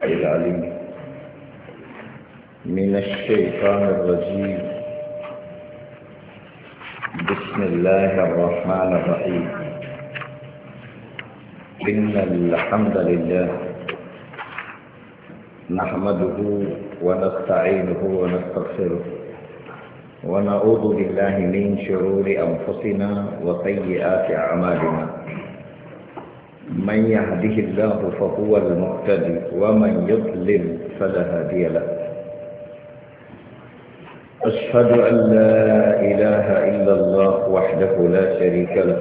العليم من الشيطان الرجيم. بسم الله الرحمن الرحيم. إن الحمد لله نحمده ونستعينه ونستغفره ونعوذ بالله من شرور أنفسنا وسيئات أعمالنا. من يهده الله فهو المهتدي ومن يضلل فلا هادي له. أشهد أن لا إله إلا الله وحده لا شريك له،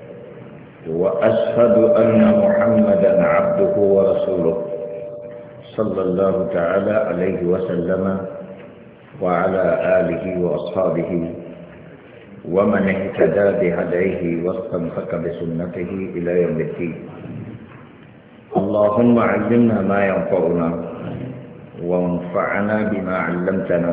وأشهد أن محمدا عبده ورسوله صلى الله تعالى عليه وسلم وعلى آله وأصحابه ومن اهتدى بهديه واستمسك بسنته إلى يوم الدين. اللهم علمنا ما ينفعنا وانفعنا بما علمتنا.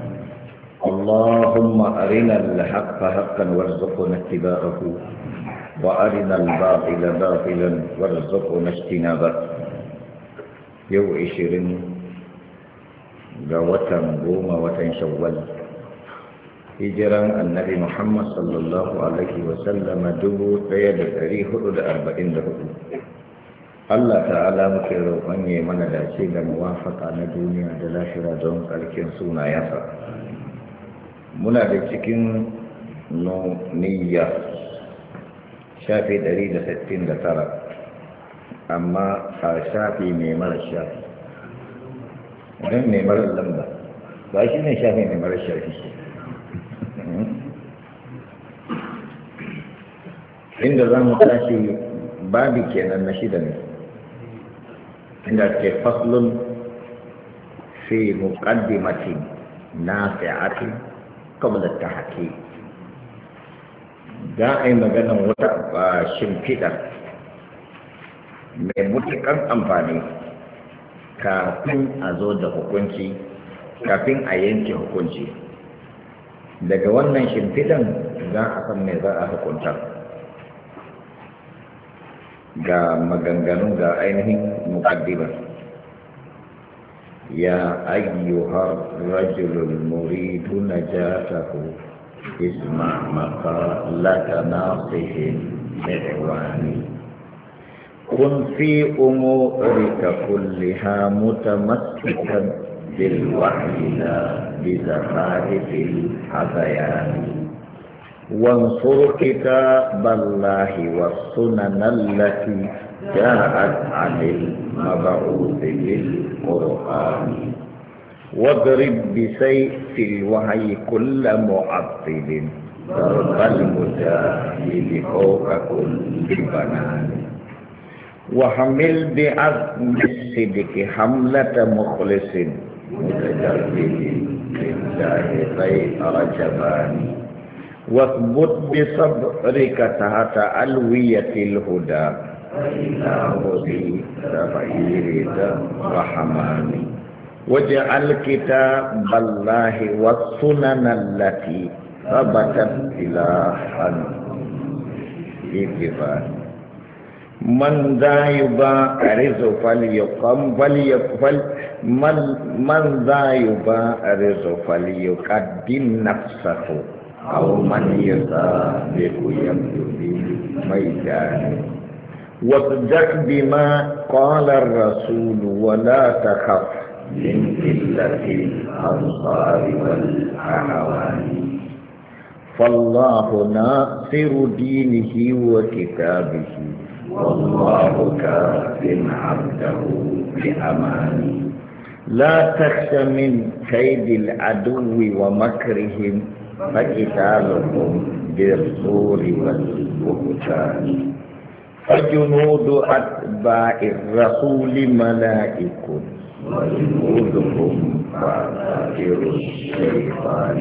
اللهم أرنا الحق حقا وارزقنا اتباعه وأرنا الباطل باطلا وارزقنا اجتنابه. يو 20 ga watan 10 watan Shawwal, hijiran annabi Muhammad sallallahu alaihi wasallam 1444. Allah ta'ala muke roƙon ya mana dace da muwafaka na duniya da lafiya don ƙarfin sunayensa. Muna da cikin niyya shafi 169, amma a shafi mai mara shafi don mai mara lamba ba shi ne shafi mai mara shafi. Inda za mu tashi babi kenan na shida ne, inda ke faslun fi muqaddimatin nafi'atin qabla at-tahqiq. Za a yi maganan wata shimfiɗa mai mutuƙar amfani kafin a zo da hukunci, kafin a yanke hukunci. Daga wannan shimfiɗan za a san me za a hukunta. Ga maganganu ga ainihin muqaddimar. Ya ayyuhar rajulul muridu najatahu isma maqalata nasihin mi'wani kun fi umurika kulliha mutamassikan bil wahyi la bi zafarifil hadayani وانصر كتاب الله والسنن التي جاءت عن المبعوث بالقرآن واضرب بسيف الوحي كل معطل ضرب المجاهد فوق كل بنان وحمل بعزم الصدق حملة مخلص متجرد لله غير جبان واثبت بصبرك تحت ألوية الهدى فإذا هديت فإيرد رحمن واجعل كتاب الله والسنن التي ثبتت إلها بكفاء من ذا يبارز فليقم من ذا يبارز فليقدم نفسه أو من يسابق يبدو بالميدان واصدق بما قال الرسول ولا تخف من قلة الأنصار والأعوان فالله ناصر دينه وكتابه والله كاف عبده بأمان لا تخش من كيد العدو ومكرهم فقتالهم بالزور والبهتان فجنود أتباع الرسول ملائك وجنودهم فاقر الشيطان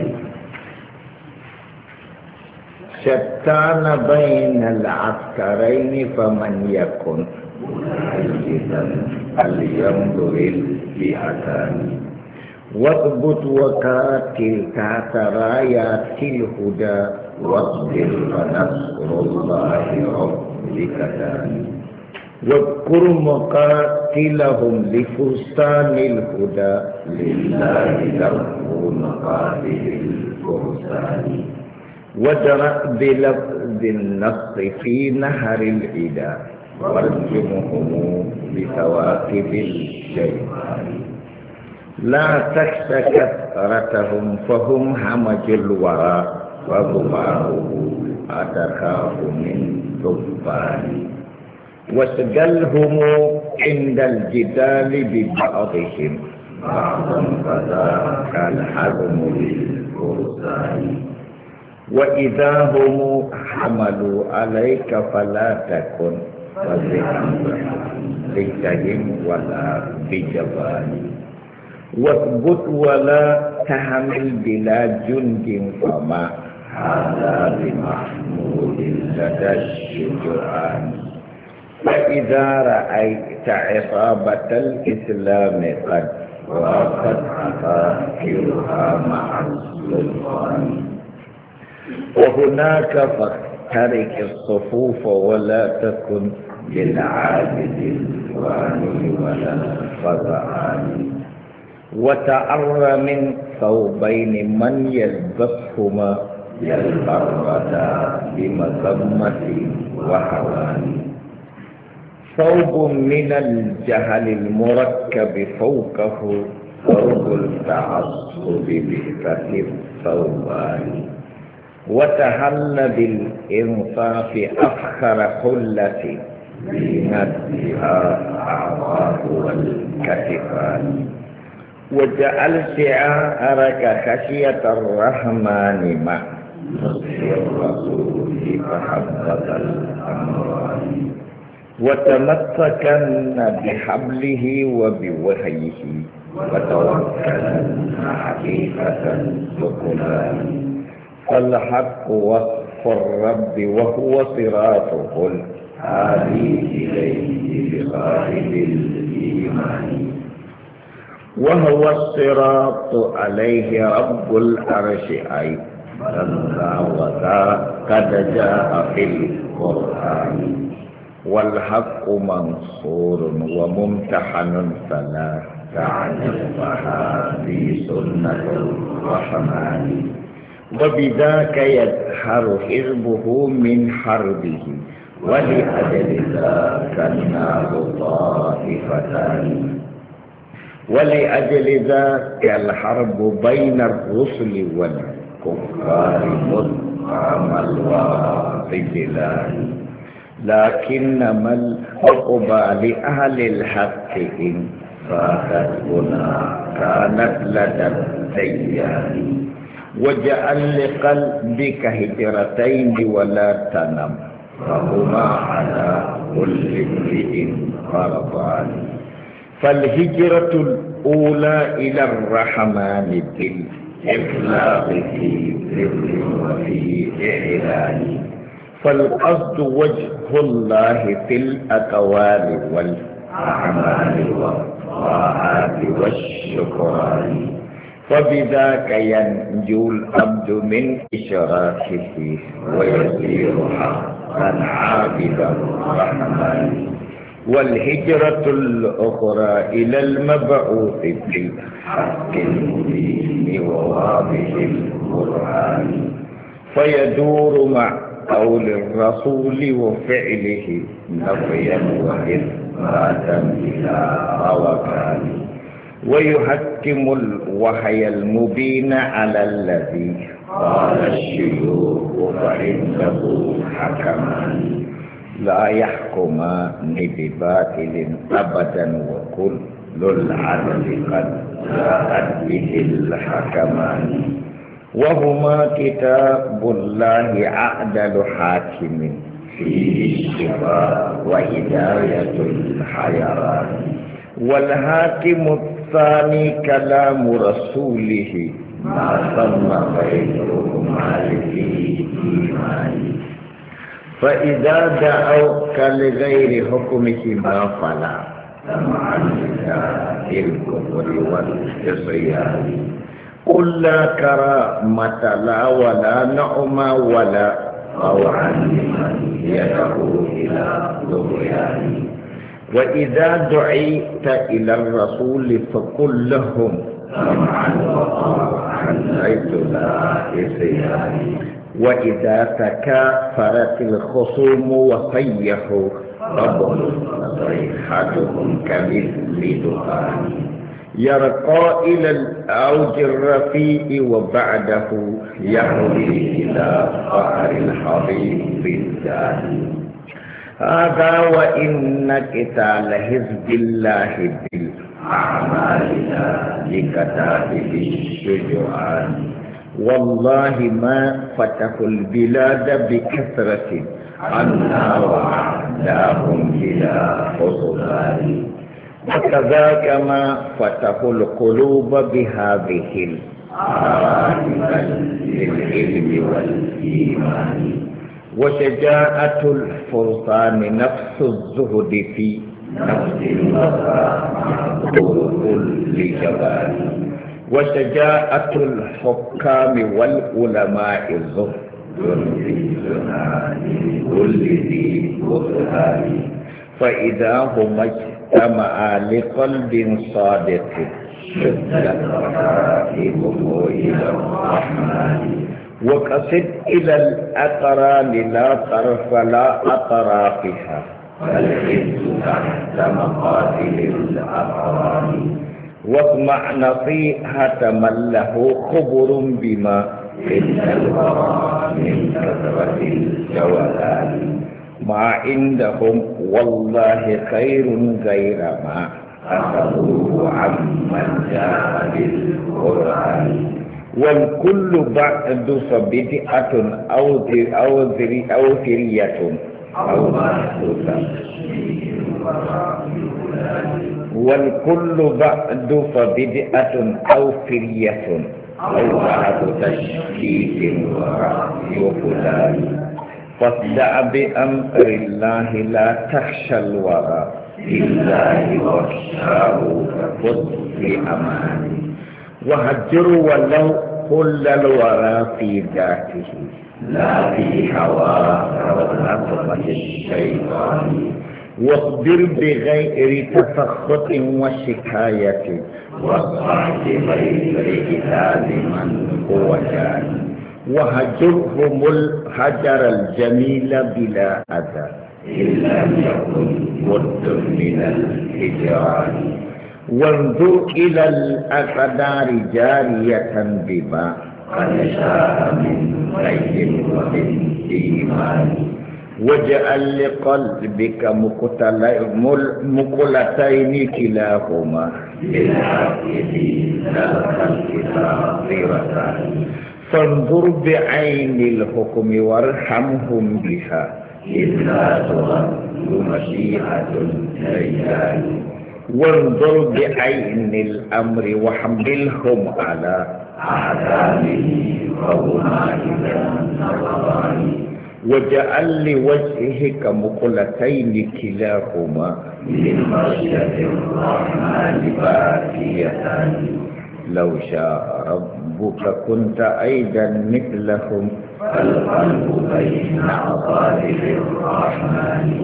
شتان بين العسكرين فمن يكن مؤيدا فلينظر الفئتان واثبت وقاتل تحت رايات الهدى واصبر فنصر الله ربك ثاني واذكر مقاتلهم لفرسان الهدى لله درب مقاتل الفرسان وادرأ بلفظ النص في نهر العدا وارجمهم بثواكب الشيطان لا تخش كثرتهم فهم همج الورى وغباره أتخاف من ثبان واسجلهم عند الجدال ببعضهم بعضا فذاك الحزم للفرسان وإذا هم حملوا عليك فلا تكن فزعا بهم ولا بجبان واثبت ولا تحمل بلا جند فما هذا بمحمود لدى الشجعان فإذا رأيت عصابة الإسلام قد وقد أفاكرها مع السلطان وهناك فاخترق الصفوف ولا تكن للعابد الواني ولا الفزعان وتعر من ثوبين من يلبسهما يلقى الردى بمذمة وهوان ثوب من الجهل المركب فوقه ثوب التعصب بكث الثوبان وتهل بالإنصاف أفخر حلة بندها أعضاء والكتفان وجعل شعارك خشية الرحمن مع نصح الرسول فحبط الأمران وتمسكن بحبله وبوحيه وتوكلن حقيقة سكنان فالحق وصف الرب وهو صراطه الهادي إليه بصاحب الإيمان وهو الصراط عليه رب العرش أي ذا وذا قد جاء في القرآن والحق منصور وممتحن فلا تعجب هذه سنة الرحمن وبذاك يدحر حزبه من حربه ولأجل ذاك الناس طائفتان ولأجل ذاك الحرب بين الرسل والكفار مدعم الواقفلان لكنما العقبى لأهل الحق إن فاتت هنا كانت لدى الديان وجعل لقلبك هجرتين ولا تنم فهما على كل امرئ فرضان فالهجرة الأولى إلى الرحمن بالإخلاص في ذكر وفي إعلان فالقصد وجه الله في الأقوال والأعمال والطاعات والشكران فبذاك ينجو العبد من إشراكه ويصير حقا عابد الرحمن والهجرة الأخرى إلى المبعوث بالحق المبين وواضح القرآن فيدور مع قول الرسول وفعله نفيا وإثباتا إلى روكان ويحكم الوحي المبين على الذي قال الشيوخ فإنه حكمان لا يحكمان بباطل أبدا وكل العدل قد جاءت به الحكمان وهما كتاب الله أعدل حاكم فيه الشفاء وهداية الحيران والحاكم الثاني كلام رسوله ما سمى غيره مالكي إيماني فإذا دعوك لغير حكمهما فلا سمعا في الكفر والعصيان قل لا كرامة لا ولا نعمة ولا طوعا لمن يدعو إلى طغيان وإذا دعيت إلى الرسول فقل لهم سمعا وطاعة حيث لا إصيان. وإذا تكافرت الخصوم وصيحوا فقل صيحتهم كمثل دخان يرقى إلى الأوج الرفيع وبعده يهوي إلى قعر الحضيض الثاني. هذا وإن قتال حزب الله بالأعمال لكتائب الشجعان. والله ما فتحوا البلاد بكثرة عنا وعداهم بلا خذلان. وكذاك ما فتحوا القلوب بهذه العارف للعلم والإيمان. وشجاعة الفرسان نفس الزهد في نفس الوفاء كل جبال. وشجاعة الحكام والعلماء الزهد في كل ذي بطلان. فإذا هم اجتمعا لقلب صادق شدت رحائمه إلى الرحمن. وقصد إلى الأقران لا طرف لا أطرافها فالحب تحت مقاتل الأقران. واسمع نصيحة من له خبر بما إن الورى من كثرة الجولان. ما عندهم والله خير غير ما أخذوه عمن جاء بالقرآن. والكل بعد فبدعة أو ثرية أو والكل بعد فبدعة أو فرية أو بعد تشكيك ورأي فلان. فاصدع بأمر الله لا تخشى الورى لله واخشاه فخذ بأمان. وهجر ولو كل الورى في ذاته لا في هواه ورغبة الشيطان. واصبر بغير تسخط وشكاية واصفح بغير إذاب من هو جاني. وهجرهم الهجر الجميل بلا أذى إن لم يكن بد من الهجران. وانظر إلى الأقدار جارية بما قد شاء من خير ومن إيمان. واجعل لقلبك مقلتين كلاهما بالحق في ذلك الآخرتان. فانظر بعين الحكم وارحمهم بها إذ لا تغد مشيئة الرجال. وانظر بعين الأمر وحملهم على أعدامه وهما إذا نظران. وجعل لوجهك مقلتين كلاهما من خشية الرحمن باكيتان. لو شاء ربك كنت أيضا مثلهم فالقلب بين عطارف الرحمن.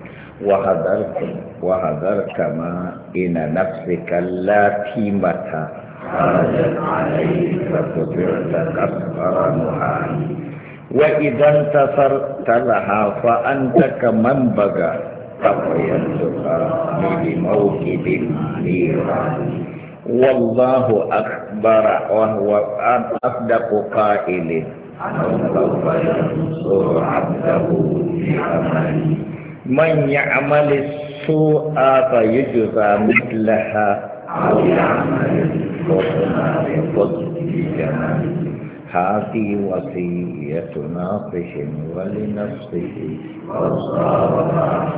وحذرك ما إن نفسك اللاتي متى خرجت عليك فكبرت كسر نهان. وإذا انتصرت لها فأنت كمن بغى تقيتك بموكب النيران. والله أكبر وهو أصدق قائل سوف ينصر عبده بأمان. من يعمل السوء فيجزى مثلها أو يعمل الحسنى بفضل جمال. هذه وصية ناصح ولنفسه وصار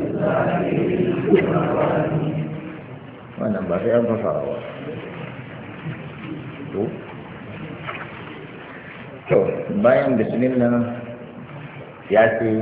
wannan ba sai an fasara ba. To bayan bismillah ya ce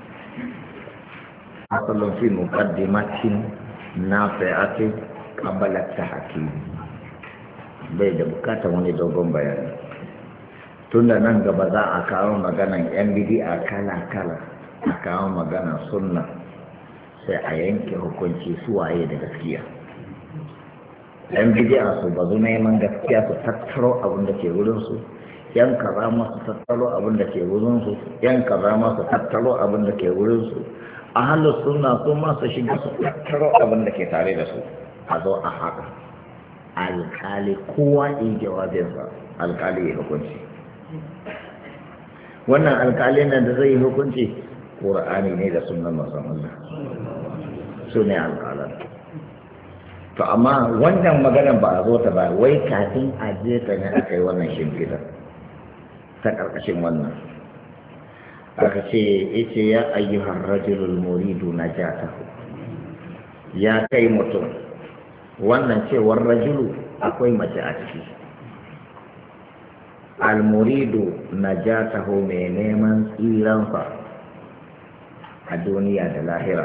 asalin fi muqaddimatin nafi'ati qabla tahkim, bai da bukatar wani dogon bayani. Tunda nan gaba za a kawo maganan yan bid'a kala-kala, a kawo maganan sunna, sai a yanke hukunci su waye da gaskiya. Yan bidiya su bazu neman gaskiya su tattaro abin da ke wurinsu, yan kaza masu tattaro abin da ke wurinsu, yan kaza masu tattaro abin da ke wurinsu, a halin suna su masu shiga su tattaro abin da ke tare da su, a zo a haka alkali kowa yi jawabinsa, alkali ya hukunci. Wannan alkali nan da zai yi hukunci ƙur'ani ne da sunan manzon Allah, su ne alkalan. To amma wannan maganar ba a zo ta ba, wai kafin a je ta ne aka yi wannan shimfiɗa ta ƙarƙashin wannan. Aka ce yace ya ayyuhar rajulul muridu najatahu, ya kai mutum. Wannan cewar rajulu akwai mace a ciki. Al-muridu najatahu, mai neman tsiransa a duniya da lahira.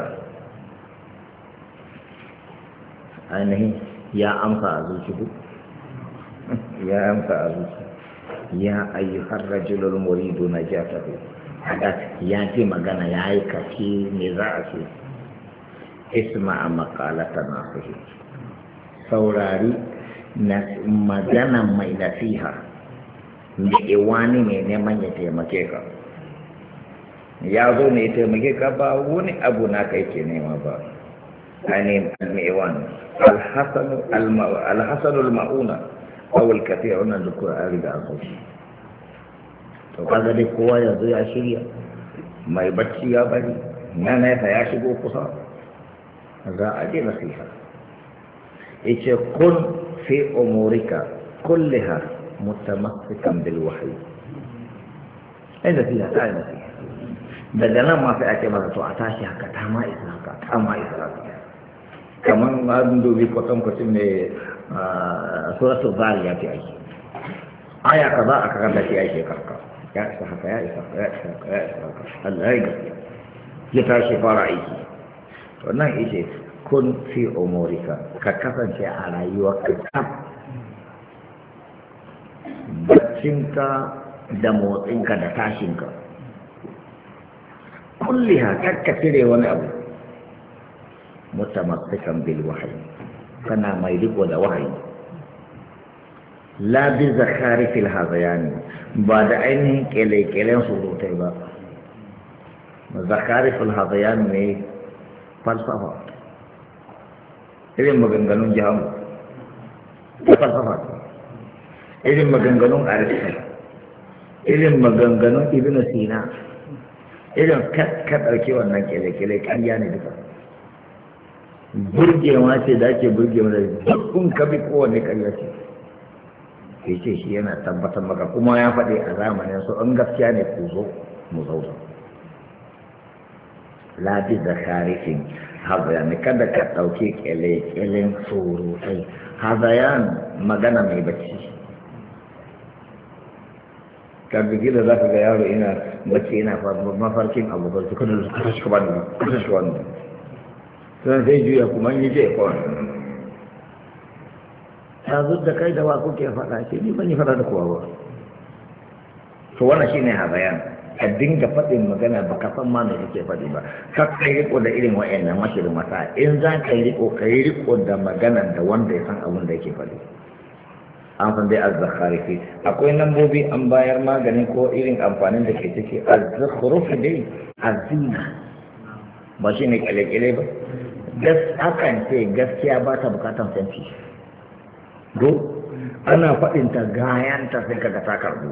Ainihin ya amsa a zuci duk, ya amsa a zuci. Ya ayyuhar rajulul muridu najatahu, haka ya ce magana ya yi kace me za a ce. Isma'a maqalata nasihi, saurari magana mai nasiha da iwani mai neman ya taimake ka. Ya zo ne ya taimake ka, ba wani abu na kai ke nema ba. Ainihin al-mi'wan al-hasanul ma'una awul kafiya, wannan duk a riga a sauki. To kaga dai kowa yanzu ya shirya, mai bacci ya bari, na nesa ya shigo kusa, za a je nasiha. Yace kun fi umurika kulliha mutamassikan bil wahyi. Ai nasiha ta nasiha. Daga nan ma sai ake masa to a tashi haka, ta ma isa haka, ta ma isa haka. Kamar an dubi kwatankwacin ne suratul zariyat ya ce aya kaza a karanta shi ake karka, ya isa haka, ya isa haka, ya isa haka, ya isa haka. Allah ya gaskiya ya tashi fara aiki. To nan yace kun fi umurika, ka kasance a rayuwarka kaf, baccinka da motsinka da tashinka, kulliha kakka cire wani abu, mutamassikan bil wahyi, kana mai riko da wahayi. La bi zakari fil hazayani, ba da ainihin kele-kelen surutai ba. Zakari fil hazayani ne falsafa, irin maganganun jamu ta falsafa, irin maganganun aristotle, irin maganganun ibn sina, irin ka ɗauki wannan kele-kele ƙarya ne duka. Burgewa ce da ake burgewa da dukkan kabi kowane ƙarya ce. Ya ce shi yana tabbatar maka, kuma ya faɗi a zamanin su an gaskiya ne ku zo mu zauna. Labi da sharifin hazayan, kada ka ɗauki ƙyale-ƙyalen surutai. Hazayan magana mai bacci. Karbi da za ka ga yaro ina bacci yana mafarkin abokan su kada su kashe shi wani, kashe shi wani. Sai sai juya kuma yi je kawai. Ta zo da kai da wa kuke faɗa ce, ni ban yi faɗa da kowa ba. To wannan shine hazayan. Ka dinga faɗin magana ba ka san ma me kake faɗi ba. Ka kai riko da irin wa'annan mashirin mata. In za ka yi riko da magana da wanda ya san abin da yake faɗi. An san dai az-zakharifi. Akwai lambobi an bayar magani ko irin amfanin da ke ciki. Az-zakhruf dai azina. Ba shi ne kyale-kyale ba. Hakan ce gaskiya ba ta bukatan fenti. Do ana faɗinta gayanta sai kaga ta karbu.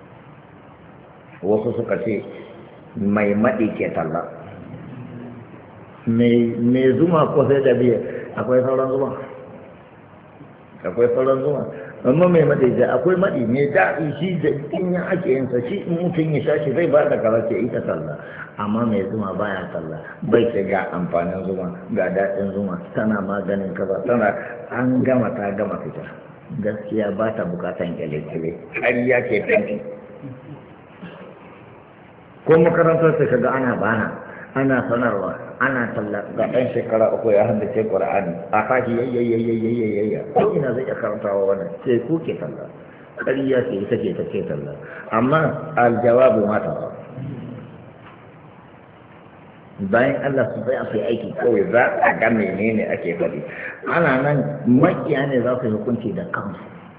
Wasu suka ce mai maɗi ke talla, mai zuma ko sai da biya, akwai sauran zuma, akwai sauran zuma, amma mai maɗi da akwai maɗi mai daɗi shi da in ya ake yin sa shi in mutum ya sha shi zai ba da kaza ce ita talla, amma mai zuma baya talla, bai ce ga amfanin zuma ga daɗin zuma tana maganin kaza tana an gama ta gama fita. Gaskiya ba ta bukatan kyale-kyale, ƙarya ke fenti. Ko makarantar sai kaga ana bana, ana sanarwa, ana talla ga ɗan shekara 3 ya haddace Qur'ani a kashi yayyayyayyayya ko ina zai iya karantawa wannan sai ku ke talla. Ƙarya ce ita ce take talla, amma aljawabu mata bayan Allah su tsaya su yi aiki kawai za a ga menene ake faɗi ana nan makiya ne za su yi hukunci da kansu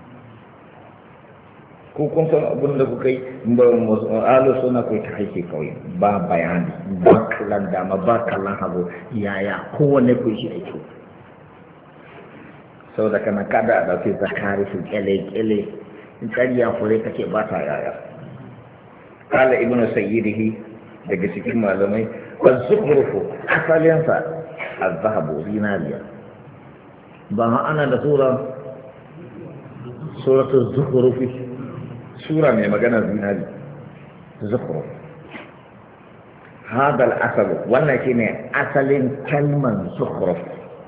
ko kun san abin da kuka yi alo suna kai ta haike kawai ba bayani ba kallon dama ba kallon hagu yaya kowane ku shi da kyau sau da kana kada a ɗauki zakari su kyale-kyale in ƙarya fure kake ba ta yaya kala ibn sayyidihi daga cikin malamai wa zukhrufu asalinsa az-zahabu zinariya ba ma ana da suratul zukhrufi sura mai magana zinari zukhruf hada al-asal wannan shine asalin kalman zukhruf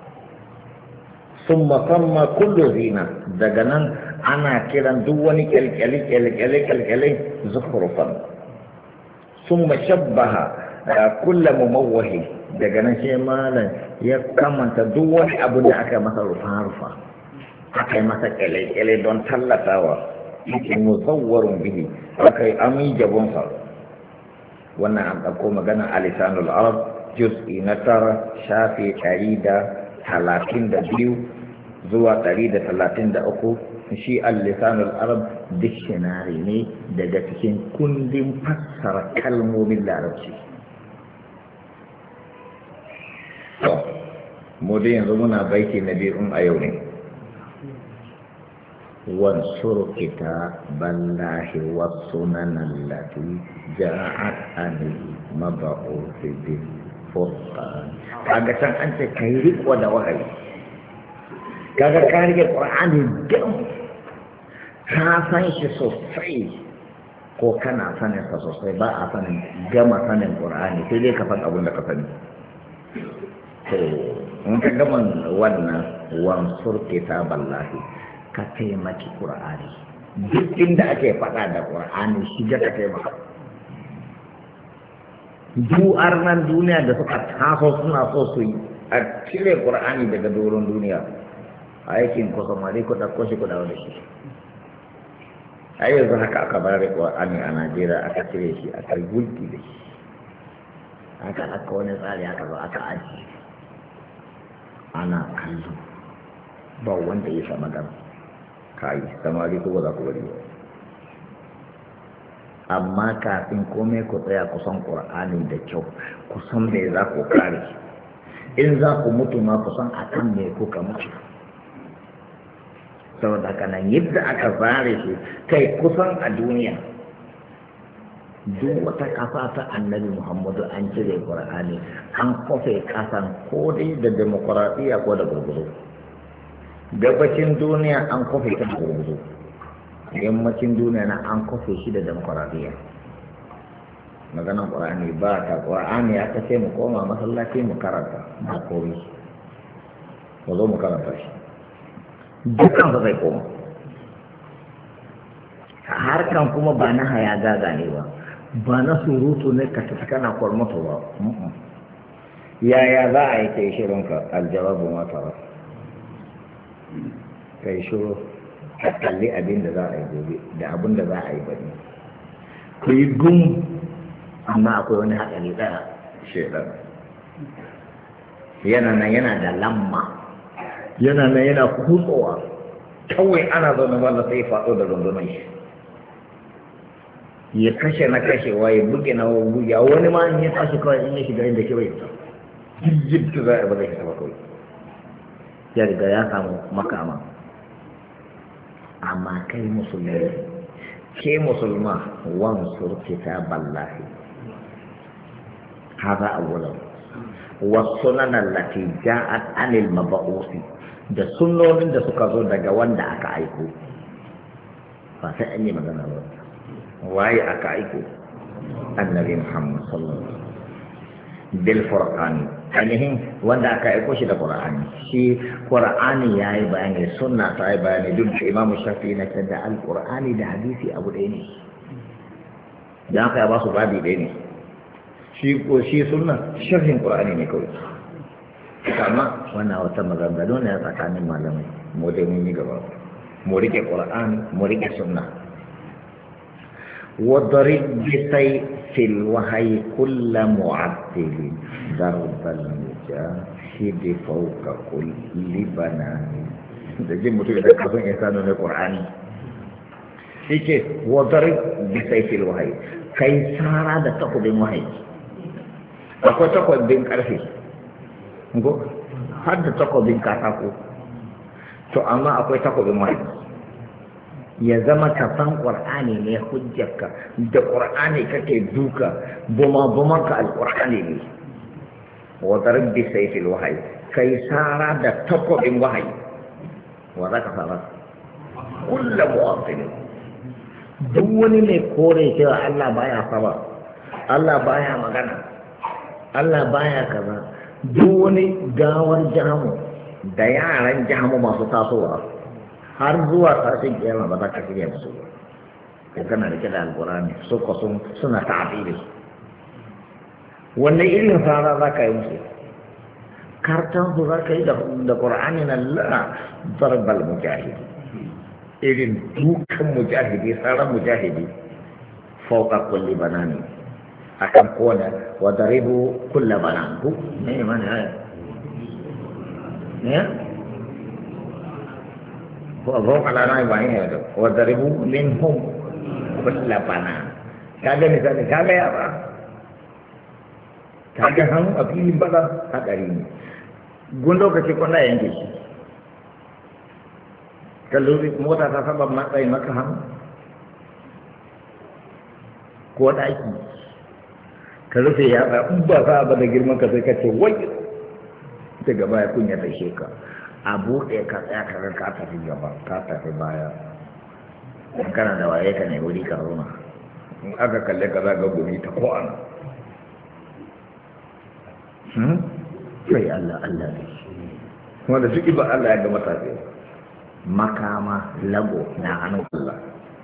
thumma samma kullu zina daga nan ana kiran duk wani kyalkyale zukhrufan thumma shabbaha kullu mumawwahi daga nan sai malan ya kamanta duk wani abu da aka masa rufa aka yi masa kyalkyale don tallatawa muzawwarun bihi akai ami jabonsa wannan an ɗauko magana a lisanul arab juz'i na 9 shafi 132 zuwa 133 shi al-lisanul arab dictionary ne daga cikin kundin fassara kalmomin larabci to mu dai yanzu muna baiti na biyu a yau ne وانصر كتاب الله والسنن التي جاءت عن المبعوث بالفرقان kaga san an ce kai riko da wahayi kaga ka rike qur'ani gam ka san shi sosai ko kana sanin sa sosai ba a sanin gama sanin qur'ani sai dai ka san abin da ka sani to in ka gama wannan wansur kitaballahi ka taimaki ƙura'ani duk inda ake faɗa da ƙura'ani shiga ka taimaka du'ar nan duniya da suka taso suna so su yi a cire ƙura'ani daga doron duniya a aikin ku samari ku ɗauko shi ku dawo da shi a yanzu haka aka bayar da ƙura'ani a najeriya aka cire shi aka yi gulki da shi aka aka wani tsari aka zo aka aji ana kallo ba wanda ya sa magana kai samari ko ba za ku bari ba amma kafin komai ku tsaya kusan ƙur'ani da kyau kusan me za ku kare in za ku mutu ma kusan a kan me kuka mutu saboda haka nan yadda aka zare shi kai kusan a duniya duk wata ƙasa ta annabi muhammadu an cire ƙur'ani an kofe ƙasan ko dai da demokuraɗiyya ko da gurgudu gabacin duniya an kofe ta gurgudu yammacin duniya na an kofe shi da demokuraɗiyya maganan ƙur'ani ba ta ƙur'ani ya ta ce mu koma masallaci mu karanta ba kori mu zo mu karanta shi dukkan ba zai koma harkan kuma ba na haya gaga ne ba na surutu ne ka tafi kana kwarmato ba yaya za a yi kai shirinka aljawabu mata ba kai shiru ka kalli abin da za a yi gobe da abin da za a yi bane ku yi gum amma akwai wani haɗari ɗaya shaidan yana nan yana da lamma yana nan yana kutsowa kawai ana zaune wanda sai faɗo da rundunar shi ya kashe na kashewa ya buge na buge wani ma in ya tashi kawai in ya shiga inda ke bai ta jibtu za a ba zai ba kawai ya riga ya samu makama amma kai musulmi ke musulma wansur kitaballahi hada awwalan wasunan allati ja'at anil mab'uthi da sunnonin da suka zo daga wanda aka aiko ba sai an yi magana ba waye aka aiko annabi Muhammad sallallahu alaihi wasallam bil furqan ainihin wanda aka aiko shi da qur'ani shi qur'ani yayi bayani sunna ta yi bayani duk imamu shafi'i na da alqur'ani da hadisi abu ɗaya ne dan aka ba su babi ɗaya ne shi sunna sharhin qur'ani ne kawai amma wannan wata maganganu ne a tsakanin malamai mu dai mun yi gaba mu rike qur'ani mu rike sunna وضرب بسيف الوحي كل معطل ضرب المجاهد فوق كل بنان. da jin mutum da kafin insanu ne Qur'ani yake wadarib bi sayfil wahyi kai sara da takobin wahayi. Akwai takobin karfe ko har da takobin katako, to amma akwai takobin wahayi. Ya zama kafan Qur'ani ne hujjarka, da Qur'ani kake duka, bumanka al-Qur'ani ne. wadarib bi sayfil wahyi kai sara da takobin wahayi. wa za ka fara kulla mu'affin duk wani mai kore cewa Allah baya saba, Allah baya magana, Allah baya kaza, duk wani gawar jamu da yaran jamu masu tasowa har zuwa tashin kiyama ba za ka shirya musu ba. Ka kana da kida alqur'ani su ko suna ta'abiri wannan irin fara za ka yi musu kartan su za ka yi da ƙur'ani na la zarbal mujahidi, irin dukan mujahidi, tsaron mujahidi fauka kulli banani akan kone wa daribu kulla banan ku ne mana ya ko abu kalana ba ne da wa daribu minhum kulla banan. Kaga misali kaga ya ba kaga hannu a filin bada hadari ne gun lokaci kwanda yanke shi kalli mota ta saba matsayi maka hannu ko ɗaki ka rufe yatsa in ba sa ba da girman ka sai ka ce wai daga baya kunya ta sheka a buɗe ka tsaya ka ka tafi gaba ka tafi baya in kana da waye ka ne wuri ka zauna in aka kalle ka za ga gumi ta ko ana sai Allah Allah ne kuma da suke ba Allah ya ga matafi makama lago na hannun Allah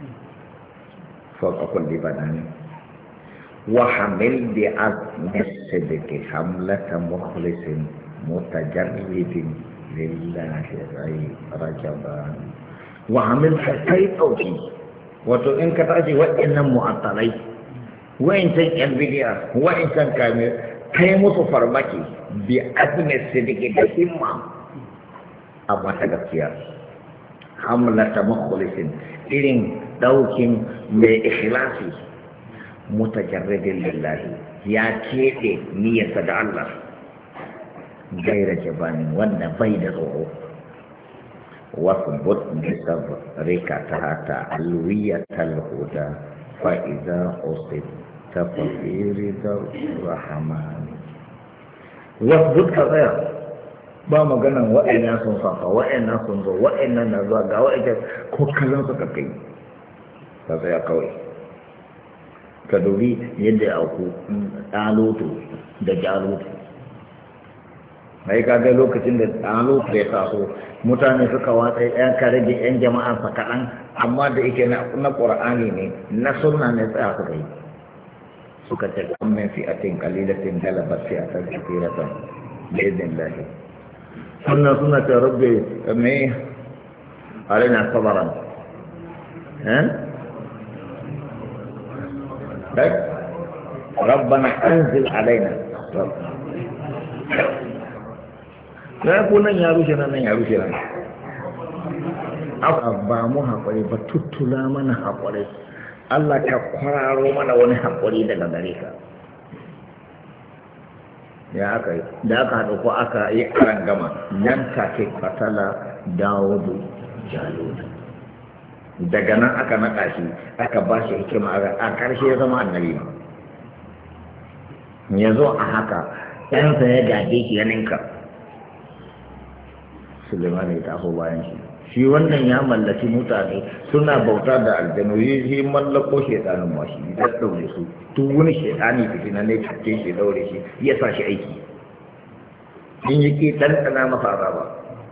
fauka kulli banani wa hamil bi azmi sidqi hamlata mukhlisin mutajarridin lillahi rajaban wa hamil kai dauki wato in ka tashi waɗannan mu'attalai wa'incan yan bidiya wa'incan kamar kai musu farmaki bi azmi sidqi da himma amma ta gaskiya hamlata mukhlisin irin daukin mai ikhlasi mutajarridin lillahi ya keɓe niyyarsa da Allah gaira jabanin wanda bai da tsoro wasu but bisa rika ta hata alwiyatal huda fa'iza usib ta fafiri da rahamani wasu but ka tsaya ba maganan wa'annan sun fafa wa'annan sun zo wa'annan na zuwa ga wa'annan ko kallon suka kai ka tsaya kawai ka dubi yadda ya auku ɗaloto da jaloto mai kaga lokacin da ɗaloto ya taso mutane suka watsa yan kare da yan jama'a sa kaɗan amma da yake na ƙur'ani ne na sunna ne tsaya suka yi suka ce kan min fi'atin qalilatin galabat fi'atan kathiratan bi idhnillah sunna suna ta rabbe me alaina sabaran ربنا انزل علينا na kunan ya rushe nan ya rushe nan ba mu haƙuri ba tuttula mana haƙuri Allah ka kwararo mana wani haƙuri daga gare ka ya aka yi da aka haɗu ko aka yi karan gama nan take fatala Dawudu Jaludu daga nan aka naɗa shi aka ba shi hikima a ƙarshe ya zama annabi ma ya zo a haka ɗansa ya gaje shi ya ninka Suleiman ya taho bayan shi shi wannan ya mallaki mutane suna bauta da aljanu shi mallako shaidanin ma shi ya daure su duk wani shaidani fitina ne cike shi daure shi ya sa shi aiki in yake ɗanɗana masa azaba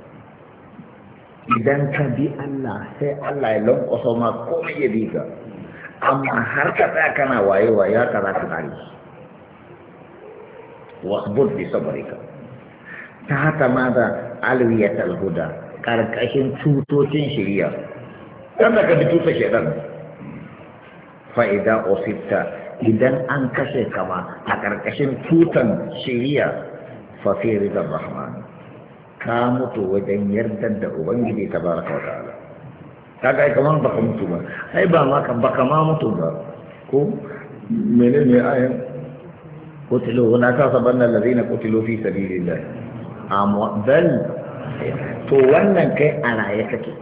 idan ka bi Allah sai Allah ya lankwasa ma komai ya bi ka amma har ka tsaya kana wayewa ya ka za ka tsari wasbud bi sabrika ta haka ma da alwiyatul huda karkashin tutocin shari'a kada ka bi tuta shedan fa'ida osifta idan an kashe kama a ƙarƙashin tutan shiriya fafi rizar rahman ka mutu wajen yardar da ubangiji ta baraka wa ta'ala kaga ai kamar baka mutu ba ai ba ma kan baka ma mutu ba ko menene ayan qutilu wana ka sabanna allazina qutilu fi sabilillah bal to wannan kai a raye kake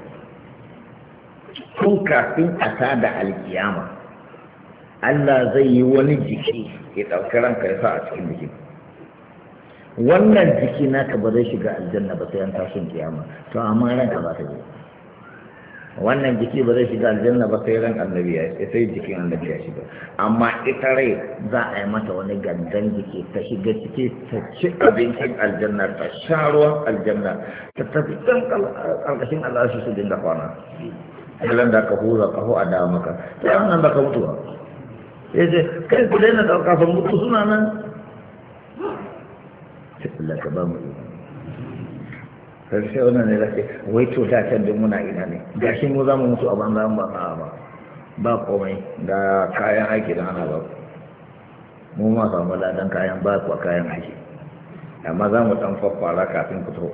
tun kafin a tada alkiyama Allah zai yi wani jiki ya ɗauki ranka ya sa a cikin jiki wannan jiki naka ba zai shiga aljanna ba sai an tashin kiyama to amma ranka ba ta je wannan jiki ba zai shiga aljanna ba sai ran annabi ya sai jikin annabi ya shiga amma ita rai za a yi mata wani gandan jiki ta shiga ciki ta ci abincin aljanna ta sha ruwan aljanna ta tafi can ƙarƙashin Allah su dinga kwana ilan da ka hura kaho a dawa maka sai an nan da ka mutuwa ya ce kai ku daina ɗauka sun mutu suna nan sai Allah ka ba mu sai wannan ne zai wai cuta can da muna ina ne gashi mu za mu mutu a banza ba komai da kayan aiki da ana ba mu ma samu ladan kayan ba kuwa kayan aiki amma za mu ɗan faffara kafin fito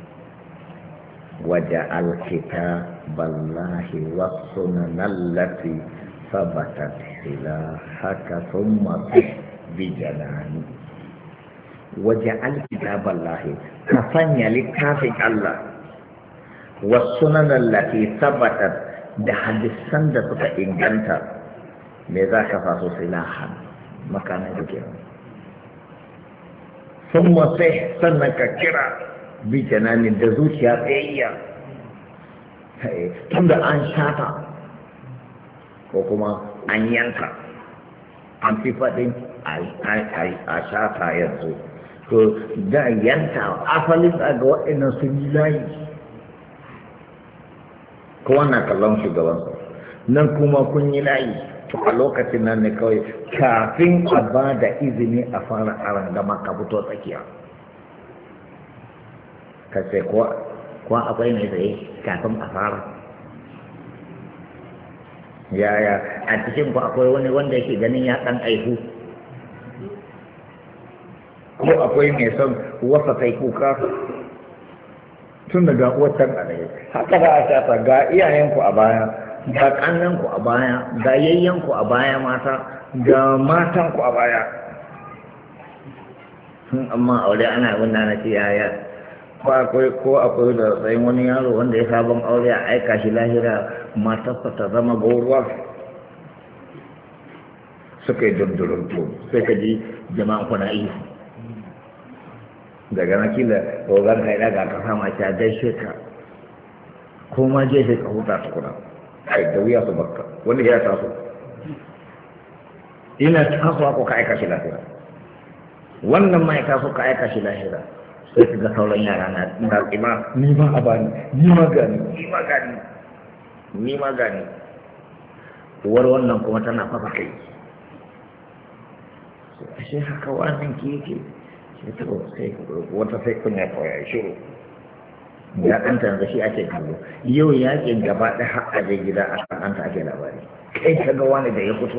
waje alkita ballahi wasu na nallati sabatat ila haka sun masu bijanani waje alkita ballahi ka sanya littafin Allah wasu na nallati sabatat da hadisan da suka inganta me za ka faso silahan makanan da kira sun masai sannan ka kira bijananin da zuciya tsayayya tun da an shata ko kuma an yanka an fi faɗin a shata yanzu to da yanta asalin ga waɗannan sun yi layi kowa na kallon shugabansa nan kuma kun yi layi to a lokacin nan ne kawai kafin a ba da izini a fara arangama ka fito tsakiya ka ce ko akwai mai tsaye kafin a fara yaya a cikin ku akwai wani wanda yake ganin ya ɗan aihu ko akwai mai son wasa kai kuka tun daga watan a ɗaya haka ba a shafa ga iyayenku a baya ga ƙannanku a baya ga yayyanku a baya mata ga matanku a baya amma aure ana abin da na ce yaya ko akwai da tsayin wani yaro wanda ya sabon aure a aika shi lahira matarsa ta zama gauruwa suka yi dunduruntu sai ka ji jama'an kuna ihu daga na kila rogar kai daga ka sama ta gaishe ka ko ma je sai ka huta tukuna ai da wuya su bakka wanda ya taso ina taso ko ka aika shi lahira wannan ma ya taso ka aika shi lahira sai ka ga sauran yara na tsima ni ma a bani ni ma gani uwar wannan kuma tana fasa kai ashe haka wannan ki yake sai wata sai kunya kawai shiru ya ɗanta yanzu shi ake kallo yau yakin gaba ɗaya har aje gida a ɗanta ake labari kai ka ga wani da ya fito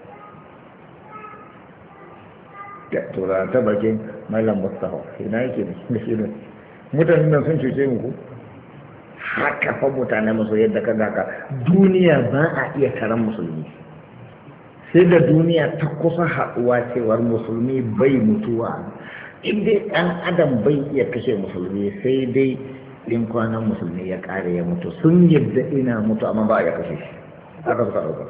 da tura ta bakin malam mustafa ina yake da shi ne mutanen nan sun cuce mu ko haka fa mutane musu yadda ka ga duniya ba a iya taron musulmi sai da duniya ta kusa haɗuwa cewar musulmi bai mutuwa in dai ɗan adam bai iya kashe musulmi sai dai in kwanan musulmi ya ƙare ya mutu sun yadda ina mutu amma ba a iya kashe shi haka suka ɗauka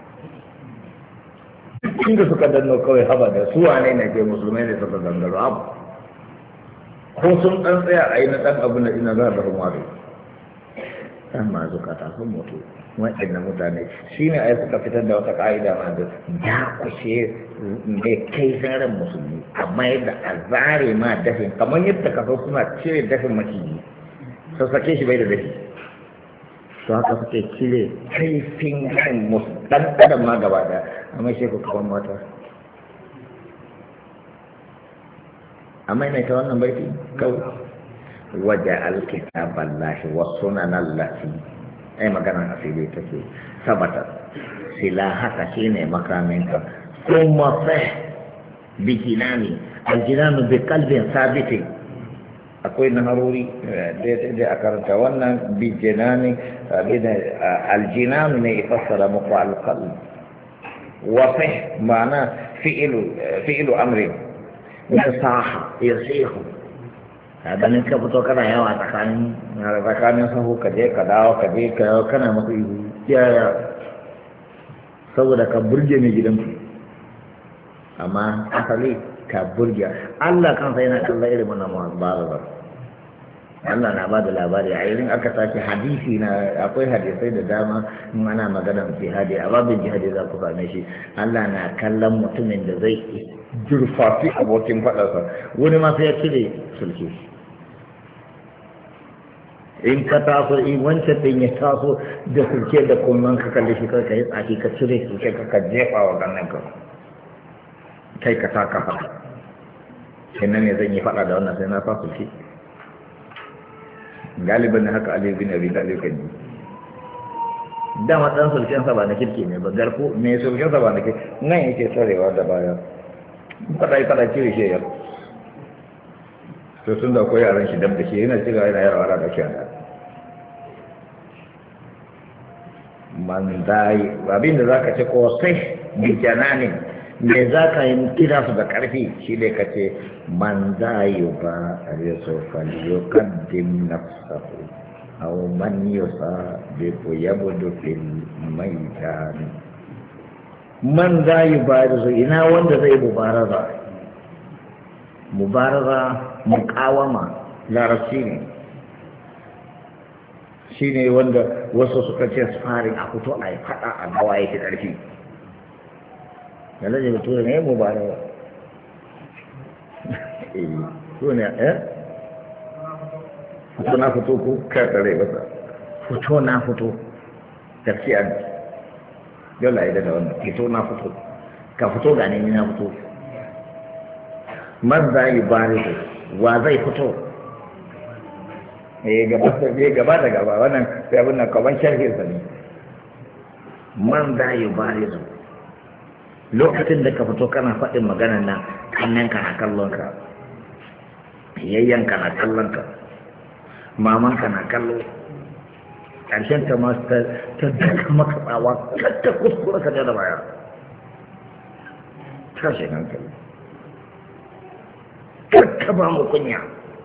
inda suka danno kawai haba da su wane ne ke musulmai ne suka gangaro abu ko sun ɗan tsaya a yi na ɗan abu na ina za a bar wato ɗan ma zukata sun mutu waɗannan mutane shi ne a yi suka fitar da wata ƙa'ida ma da ya kushe mai kai ran musulmi amma yadda a zare ma dafin kamar yadda ka so suna cire dafin maciji sassake shi bai da dafi to haka suke cire kaifin ran ɗan adam ma gaba da amma shi ku kawan mata amma yana ta wannan baiti kawai waje alkitaban lahi wasu na nan lafi ai maganar asiri take sabata silahaka shine makaminka kuma fa bijinani aljinanu bi qalbin sabitin akwai naharori da a karanta wannan bijinani aljinanu ne ifassara muku alqalb wa fa ma'ana fi'lu amri yasaha yasihu ganin ka fito kana yawa tsakanin sahu ka je ka dawo ka je ka kana masu ihu yaya saboda ka burge mai gidanku amma asali ka burge Allah kansa yana kallon irin wannan mu'amala Allah na ba da labari a irin aka tashi hadisi na akwai hadisai da dama in ana maganar jihadi a babin jihadi za ku same shi Allah na kallon mutumin da zai jurfafi abokin faɗarsa wani ma sai ya cire sulke in ka taso in wancan din ya taso da sulke da kullum ka kalli shi kai yi tsaki ka cire sulke ka jefa wa ganin ka kai ka taka faɗa sannan ne zan yi faɗa da wannan sai na fa sulke galiban ne haka Ali bin Abi Talib kan yi dama dan sulken sa ba na kirki ne ba garko me sulken sa ba na kirki nan yake tsarewa da baya kada cire shi ya to tun da akwai yaran shi dab da shi yana cire yana yarawa da shi man dai abin da zaka ce ko sai bi jananin me zaka yi kira su da karfi shi ne kace man dai ba ariso fal yuqaddim nafsahu aw man yusa bi yabudu fil maidan man dai ba ina wanda zai mubaraza muqawama larabci ne shi ne wanda wasu suka ce sfarin a fito a yi fada a gawa ya fi ƙarfi yana da mutu ne mubaraza so ne fito na fito ko karkare wasa fito na fito tafiya ne yau la'ida da wannan fito na fito ka fito gane ni na fito man za yi bari wa zai fito gaba da gaba wannan sai abin nan kaban sharhin sa ne man za yi bari lokacin da ka fito kana faɗin maganar nan kannan ka na kallon ka yayyan ka na kallon ka maman ka na kallo ƙarshen ta ma ta daka maka tsawa ta kuskura ka da baya tashin hankali ka ba mu kunya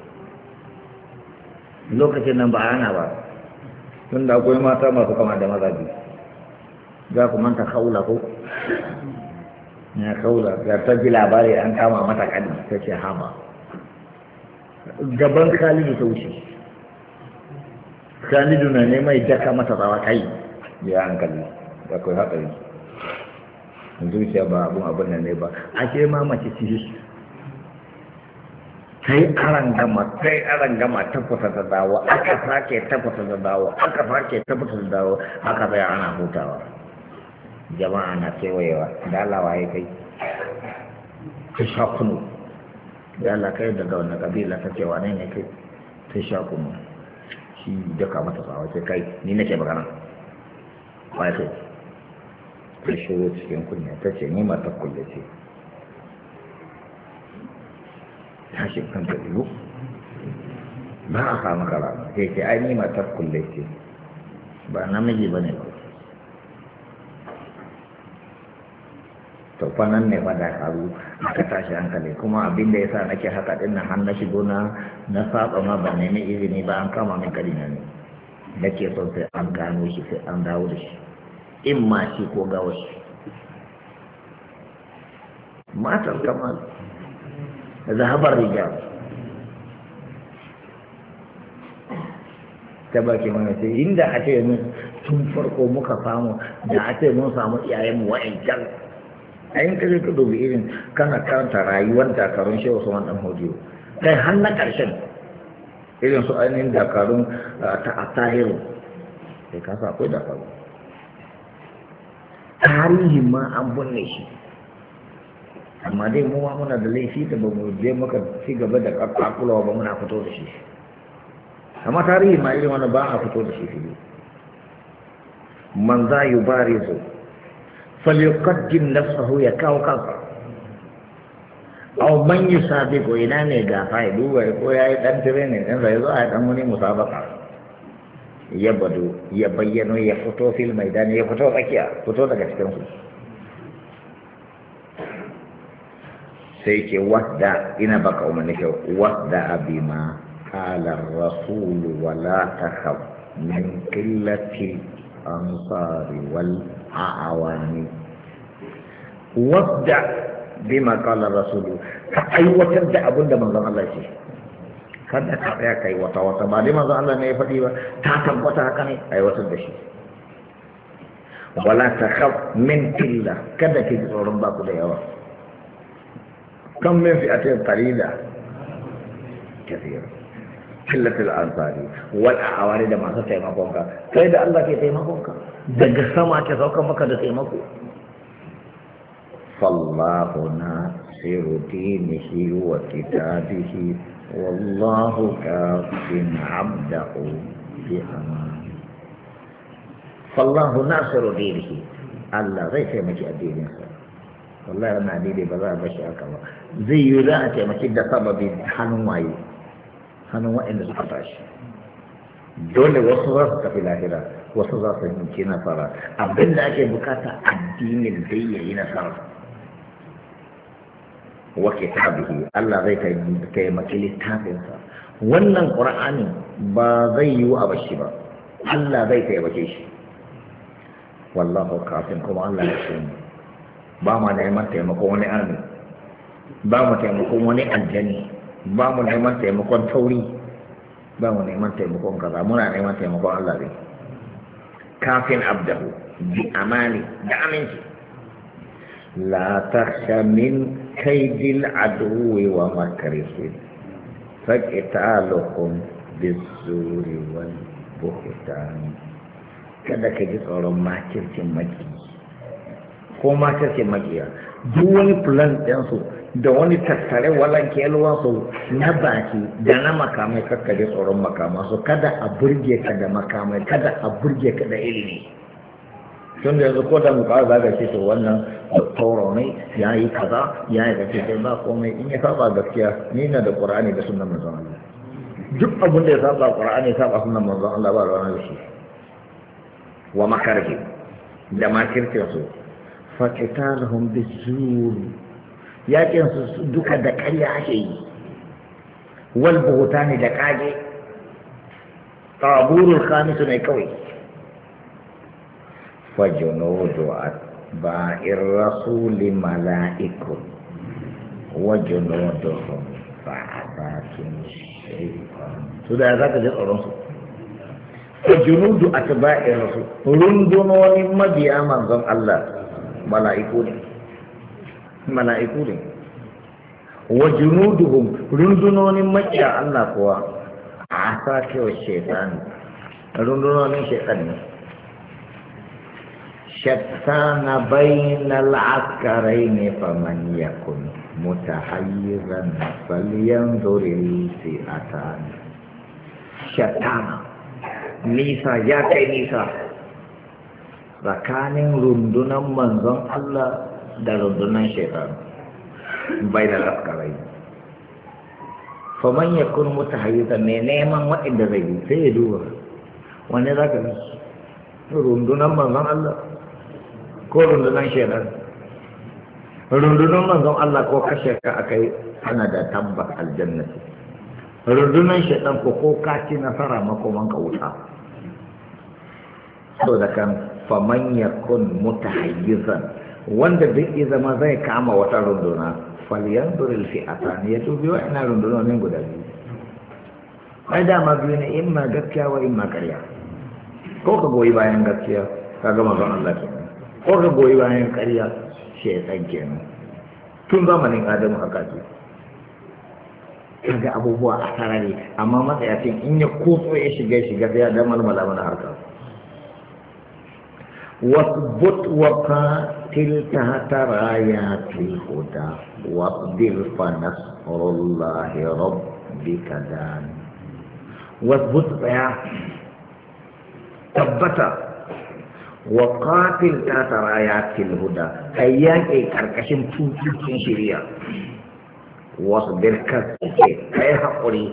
lokacin nan ba ana ba tun da akwai mata masu kama da mazaji za ku manta kaula ko ya kaula ga ta ji labari an kama mata kadi ta ce haba gaban Khalidu ta wuce Khalidu na ne mai daka mata tsawa kai ya hankali akwai hatsari zuciya ba abun nan ne ba ake ma mace ci sai aran gama tabbata da dawo aka sake tabbata da dawo aka sake tabbata da dawo aka tsaya ana hutawa jama'a na kewayewa da alawa ya kai ta sha kunu da ala kai daga wani kabila ta cewa ne ne kai ta sha kunu shi daga mata tsawa ce kai ni nake magana ba ya kai ta shigo cikin kunya ta ce ni mata kulle ce tashin hankali yau ba a samu karama sai ce ai ni matar kulle ce ba namiji ba ne ba to nan ne ba da karu aka tashi hankali kuma abin da ya sa nake haka din nan har na shigo na saba ma ba nemi izini ba an kama min kadina ne nake son sai an gano shi sai an dawo da shi in ma shi ko gawa shi matar kamar zahabar rijal ta baki mana sai inda a ce tun farko muka samu da a ce mun samu iyayenmu wa'ancan a yin kare ka dubi irin kana karanta rayuwar dakarun shehu Usman dan Hodiyo kai har na ƙarshen irin su ainihin dakarun ta tahiru sai kasa akwai dakaru tarihin ma an bunne shi amma dai mu muna da laifi da ba mu je maka ci gaba da kakulawa ba muna fito da shi amma tarihi ma irin wani ba a fito da shi fili man za yi bari zo falyuqaddim nafsahu ya kawo kansa aw man yusabiqu ina ne ga fa duba ko yayi dan training din sai zo a dan wani musabaka ya bado ya bayyano ya fito fil maidan ya fito tsakiya fito daga cikin su sai ke wadda ina baka umarni ke wadda abima qala ar-rasul wa la takhaf min qillati ansari wal a'awani wadda bima qala ar-rasul aiwatar da abinda manzon Allah ce kada ka tsaya kai wata ba dai manzon Allah ne ya faɗi ba ta tabbata haka ne aiwatar da shi wala takhaf min qilla kada ki tsoron ba ku da yawa كم من فئة قليلة كثيرة قلة الأنصار والأعوان ما ستيمكوك فإذا الله كيتيمكوك دقسما كسوك مكة تيمكو فالله ناصر دينه وكتابه والله كاف عبده بأمان فالله ناصر دينه الله زي تيمكي الدين wallahi wannan daidai ba za a bashi haka ba zai yi za a taimaki da sababi hannun waye hannun waɗanda suka tashi dole wasu za su tafi lahira wasu za su yi nasara abinda ake bukata addinin dai ya yi nasara wa kitabihi Allah zai taimaki littafinsa wannan qur'ani ba zai yi a bashi ba Allah zai taimake shi wallahu kafin kuma Allah ya shi ba mu neman taimakon wani arni ba mu taimakon wani aljani ba mu neman taimakon tauri ba mu neman taimakon kaza muna neman taimakon Allah ne kafin abdahu bi amani da aminci la takhsha min kaydil aduwi wa makrihi faqitaluhum bizuri wal buhtan kada ka ji tsoron makircin maki ko mata ce makiya duk wani plan ɗinsu da wani tattare walan keluwansu na baki da na makamai kakkaje tsoron makamansu kada a burge ka da makamai kada a burge ka da ilimi tun da yanzu ko da mu kawai zaga ce to wannan tauro ne ya yi kaza ya yi kace sai ba komai in ya saba gaskiya ni na da qur'ani da sunnan manzon Allah duk abin da ya saba qur'ani ya saba sunnan manzon Allah ba ruwan shi wa makarhi da makircin su faqitalhum bizur yakin su duka da ƙarya ake yi wal buhtani da kage taburul khamis ne kawai fajunudu atba'ir rasuli mala'ikun wa junuduhum fa'abatun shaytan su da zaka ji tsoron su fajunudu atba'ir rasul rundunonin mabiya manzon Allah mala'iku ne wa junuduhum rundunonin makiya Allah kuwa a sake wa shaitan rundunonin shaitan ne shattana bainal askaraini faman yakun mutahayyizan falyanzuril fi'atan shattana nisa ya kai nisa tsakanin rundunan manzon Allah da rundunan shaitan bainal askaraini faman yakun mutahayyizan ne neman waɗanda zai yi sai ya duba wanne za ka yi rundunan manzon Allah ko rundunan shaitan rundunan manzon Allah ko kashe ka akai ana da tabbas aljannati rundunan shaitan ko ka ci nasara makoman ka wuta so da kan faman yakun mutahayyizan wanda duk ya zama zai kama wata runduna falyanzuril fi'atan ya dubi wa'ina rundunonin guda biyu ai dama biyu ne imma gaskiya wa imma ƙarya ko ka goyi bayan gaskiya ka ga manzon Allah kenan ko ka goyi bayan ƙarya shaytan kenan tun zamanin Adamu haka ce kaga abubuwa a sarari amma matsayacin in ya kotso ya shiga sai ya da malmala mana harka wasbut waqatil tahta rayatil huda waqdir fa nasrullahi rabbika dan wasbut ya tabbata وقاتل تحت رايات الهدى كياك كركشم توتين شريعة واصبر كي حقري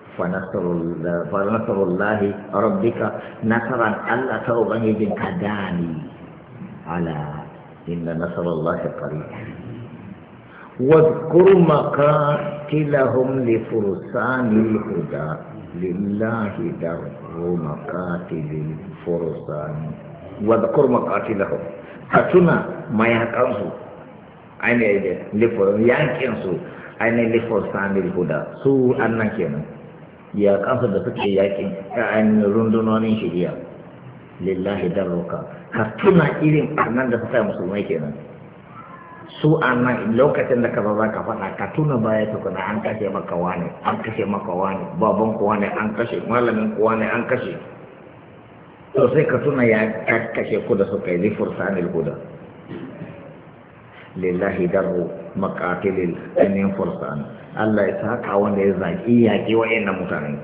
فنصر الله ربك نصرا ألا توبني كداني على إن نصر الله قريب واذكر مقاتلهم لفرسان الهدى لله در مقاتل الفرسان واذكر مقاتلهم فتنا ما يحقنسوا أين ينكنسوا أين لفرسان الهدى سوء أنكنا ya kansu da suke yakin ƴaƴan rundunonin shari'a lillahi darruka ka tuna irin annan da suka yi musulmai kenan su annan lokacin da ka za ka faɗa ka tuna baya tukuna an kashe maka wani an kashe maka wani baban ku wani an kashe malamin ku wani an kashe to sai ka tuna ya kashe ku da suka yi lifursanil huda lillahi darru maqatilil ainin fursan Allah ya saka wanda ya zaki yaƙi wa'annan mutane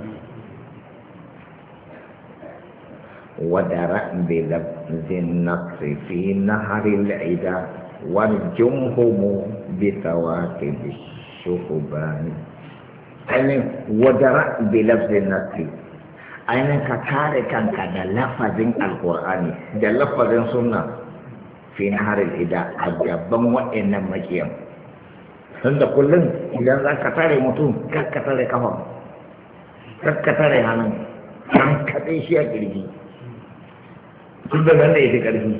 wadara bi labzin nasri fi naharil ida warjumhum bi tawaqib shuhban ainin wadara bi labzin nasri ainin ka kare kanka da lafazin alqur'ani da lafazin sunna fi naharil ida a gaban wa'annan makiyan tunda kullum idan za ka tare mutum kar ka tare kafa kar ka tare hannun kan kaɗai shi a ƙirji tun da nan da ya fi ƙarfi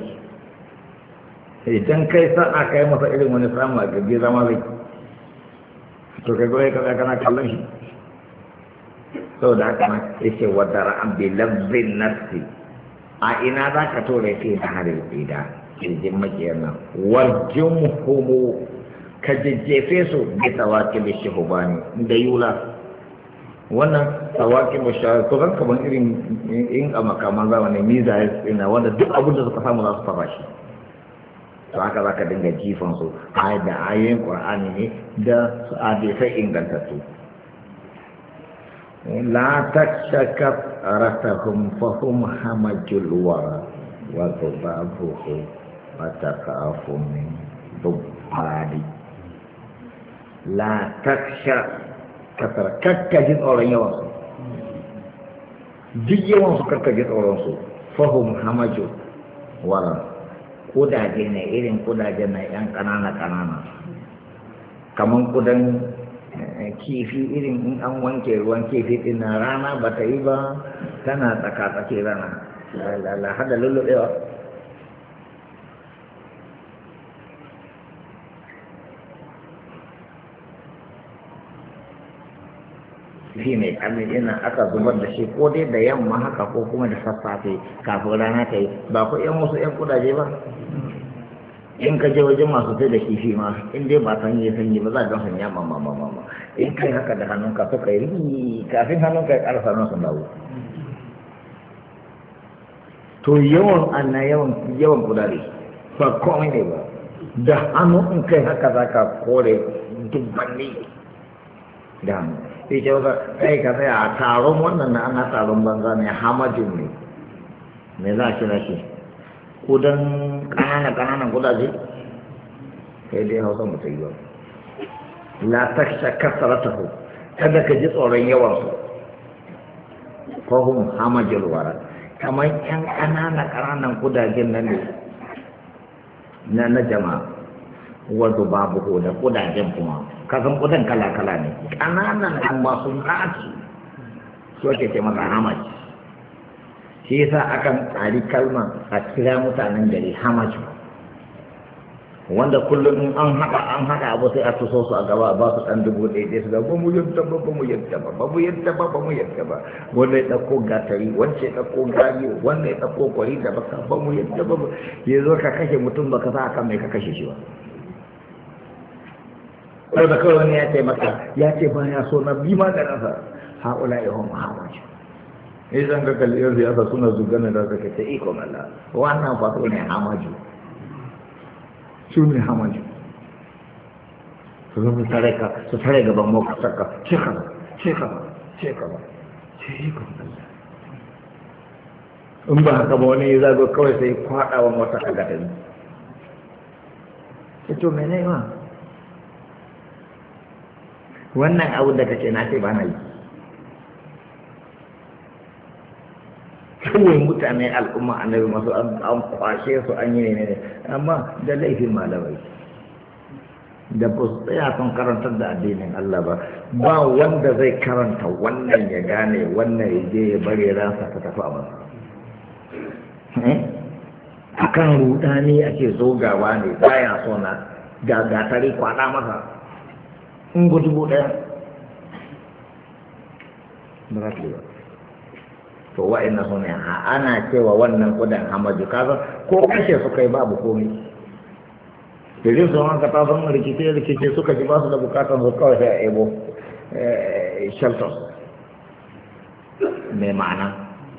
idan kai sa'a kai masa irin wani samu a ƙirji zama zai to kai kawai kaza kana kallon shi sau da haka nan ya ce wadda ra'an bi lafzin nafsi a ina za ka tore fi na harin tsida ƙirjin makiyar nan warjin homo ka jejjefe su bi tawakil shihubani da yula wannan tawakil shahar to kan kaman irin in a makaman zamani miza ya tsina wanda duk abin da suka samu za su fara shi to haka za ka dinga jifan su da ayoyin qur'ani ne da su hadisai ingantattu la takshaka ratahum fahum hamajul wara wa dhubabuhu wa taqafu min dubbadi la taksha kakkaji tsoron yawansu duk yawansu kakkaji tsoronsu fahim hamaju wara kudaje ne irin kudaje na yan kanana kamar kudan kifi irin in an wanke ruwan kifi din na rana ba ta yi ba tana tsaka-tsaki rana la hada lullubewa shi mai ƙarni ina aka zubar da shi ko dai da yamma haka ko kuma da sassafe kafin rana ta yi ba ku yan wasu yan kudaje ba in ka je wajen masu sai da kifi ma in dai ba sanyi ba za a don sanya ma in kai haka da hannunka suka yi ri kafin hannunka ya ƙarfa nan sun dawo to yawan anna yawan kudade ba komai ne ba da hannu in kai haka za ka kore dubbanni da hannu sai ce wata kai ka tsaya a taron wannan na ana taron banza ne hamajin ne me za a kira shi kudan ƙananan kudaje sai dai hausa mutum yi ba la taksha kasaratahu kada ka ji tsoron yawansu fahim hamajin wara kamar yan ƙananan kudajen nan ne na jama'a wadda babu da kudajen kuma kasan kudan kala-kala ne ƙananan an masu naci su ake ce masa hamaci shi yasa akan tsari kalma a kira mutanen gari hamaci wanda kullum in an haɗa abu sai a tuso su a gaba ba su ɗan dubu ɗaya su ga ba mu yadda ba wanda ya ɗauko gatari wanda ya ɗauko gari wanda ya ɗauko kwari da baka ba mu yadda ba ya zo ka kashe mutum baka sa akan mai ka kashe shi ba ko da kawai wani ya ce maka ya ce ba ya so na bi maganinsa haƙula ya hau mahamaci ne zan ga kalliyar siyasa suna zugana da suka ce ikon Allah wannan faso ne hamaju su ne hamaju su zama su tare gaban mawakasarka ce kaza ce ikon Allah in ba haka ba wani ya zago kawai sai kwaɗawan wata kagatari sai to mene ma wannan abu da kake na ce ba na yi kawai mutane al'umma annabi masu an kwashe su an yi ne amma da laifin malamai da ba su tsaya sun karantar da addinin Allah ba ba wanda zai karanta wannan ya gane wannan ya je ya bari ransa ta tafi a masa akan rudani ake zogawa ne baya so na gagatari kwada masa in gudu ɗaya ba za ba to wa'annan su ne ana cewa wannan kudan hamadu kaza ko kashe su kai babu komai da zai sun haka ta zama rikice suka ji ba su da bukatan su kawai sai a ebo shelter mai ma'ana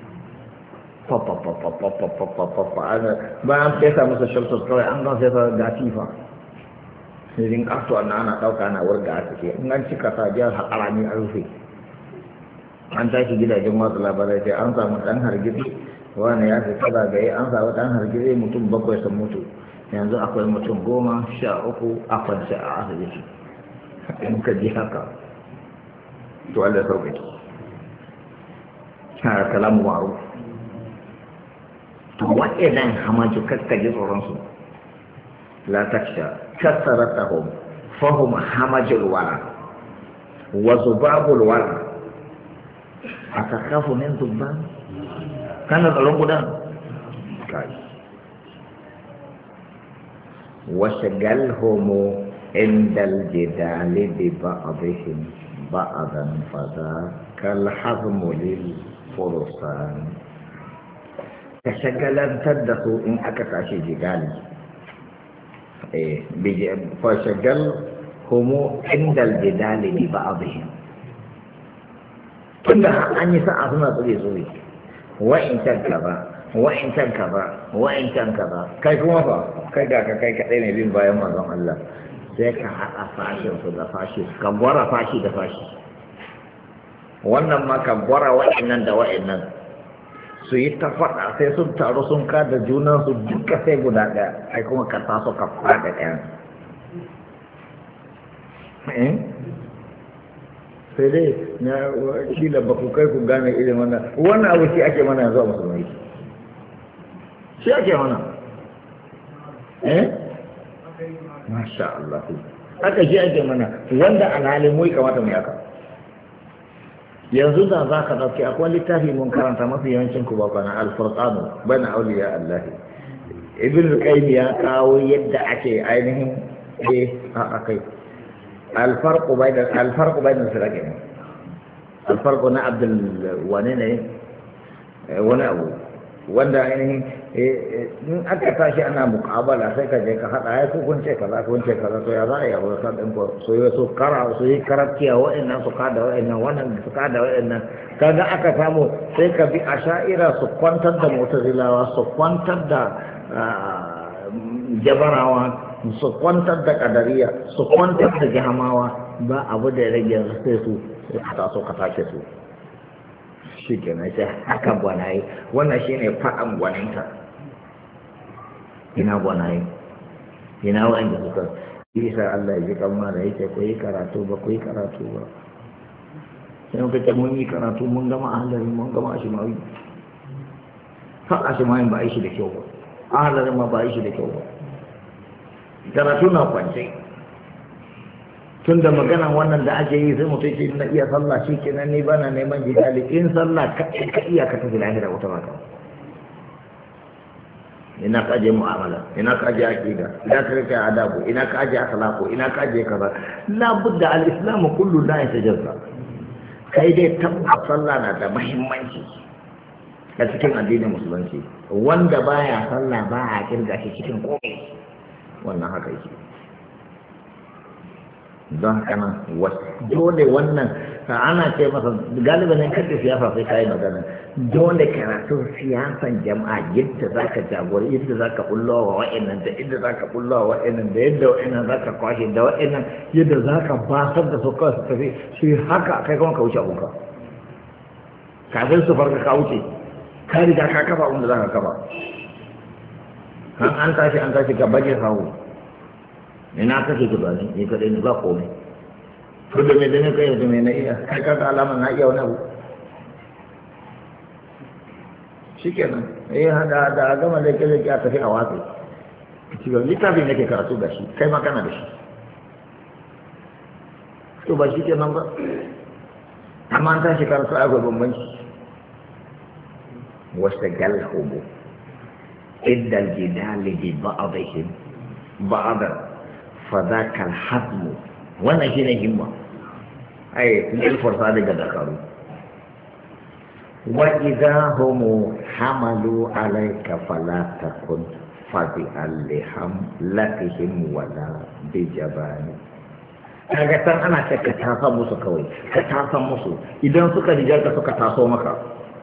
bayan fesa musu shelter kawai an gan fesa ga tifa sirin kasto ana ɗauka ana wurga a cike in an cika sa jihar haƙarami a rufe an tashi gidajen watsa labarai sai an samu ɗan hargitsi wani ya fi kada gaye an samu ɗan hargitsi mutum 7 sun mutu yanzu akwai mutum 13 a kwance a asibiti in ka ji haka to Allah sauƙi ha kalamu ma'ruf to waɗannan hamaju kakkaji tsoronsu la taksha kasaratahum fahum hamajul wara wa zubabul wara atakafu min zubban kana tsaron gudan kai وشغلهم عند الجدال ببعضهم بعضا فذاك الحظم للفرسان تشغلا تدخوا إن أكتاشي جدال فشغلهم عند الجدال ببعضهم كلها أن يسعى طريق وإن تنكبا wa'in can kaza kai kuma fa kai da ka kai kaɗai ne bin bayan manzon Allah sai ka haɗa fashin su da fashi ka gwara fashi da fashi wannan ma ka gwara wa'innan da wa'innan su yi ta faɗa sai sun taru sun kada junan su duka sai guda ɗaya ai kuma ka taso ka faɗa ɗaya sai dai na kila ba ku kai ku gane irin wannan abu shi ake mana yanzu a musulmai shi ake mana masha Allah haka shi ake mana wanda alhalin mu kamata mu yaka yanzu da za ka ɗauki akwai littafi mun karanta mafi yawancin ku ba na al-furqanu bana auliya Allah ibn qayyim ya kawo yadda ake ainihin akai al-farqu bayna al-firaqain al-farqu na abdul wani ne wani abu wanda ainihin in aka tashi ana muƙabala sai ka je ka haɗa ya kun ce kaza to ya za a yi abu da ɗin ko so yi su yi karatiya wa'annan su kada wa'annan wannan su kada wa'annan kaga aka samu sai ka bi a sha'ira su kwantar da mutazilawa su kwantar da jabarawa su kwantar da kadariya su kwantar da jahamawa ba abu da ya rage yanzu sai su ka taso ka take su shi ke na ce haka gwanaye wannan shi ne faɗan gwaninta ina gwanaye ina wa'anda suka isa Allah ya ji kama da yake ku yi karatu ba sai muka ce mun yi karatu mun gama ahalari mun gama ashimawi har ashimawi ba a yi shi da kyau ba ahalarin ma ba a yi shi da kyau ba karatu na kwance tun da magana wannan da ake yi sai mutum ce na iya sallah shi kenan ni bana neman jidali in sallah ka iya ka tafi lahira wata maka ina ka aje mu'amala ina ka aje aqida ina ka rike adabu ina ka aje akhlaqu ina ka aje kaza la budda al-islamu kullu la yatajazza kai dai tabbata sallah na da muhimmanci a cikin addinin musulunci wanda baya sallah ba a kirga shi cikin komai wannan haka yake don haka nan dole wannan ana ce masa galiba ne kace siyasa sai kai magana dole karatu siyasan jama'a yadda zaka jagori yadda zaka bullo wa wa'annan da yadda zaka bullo wa wa'annan da yadda wa'annan zaka kwashe da wa'annan yadda zaka basar da su kawai su tafi su haka kai kuma ka wuce abunka kafin su farka ka wuce ka riga ka kafa wanda za ka kafa an tashi ka baje sahu ina kake tunani ni kadai ne ba komai to da me da ne kai da me na iya kai ka alama na iya wani abu shikenan da gama da kake a tafi a wasu shi ba littafin nake karatu da shi kai ma kana da shi to ba shi kenan ba amma an tashi karatu a gwabin banki wasu galhubu iddal jidali bi ba'adihim ba'adar fadakal hadmu wannan shi ne himma ai ilfarsa daga dakaru wa idha hum hamalu alayka fala takun fadi alliham latihim wala bijabani kaga san ana ce ka tafa musu kawai ka tafa musu idan suka riga ka suka taso maka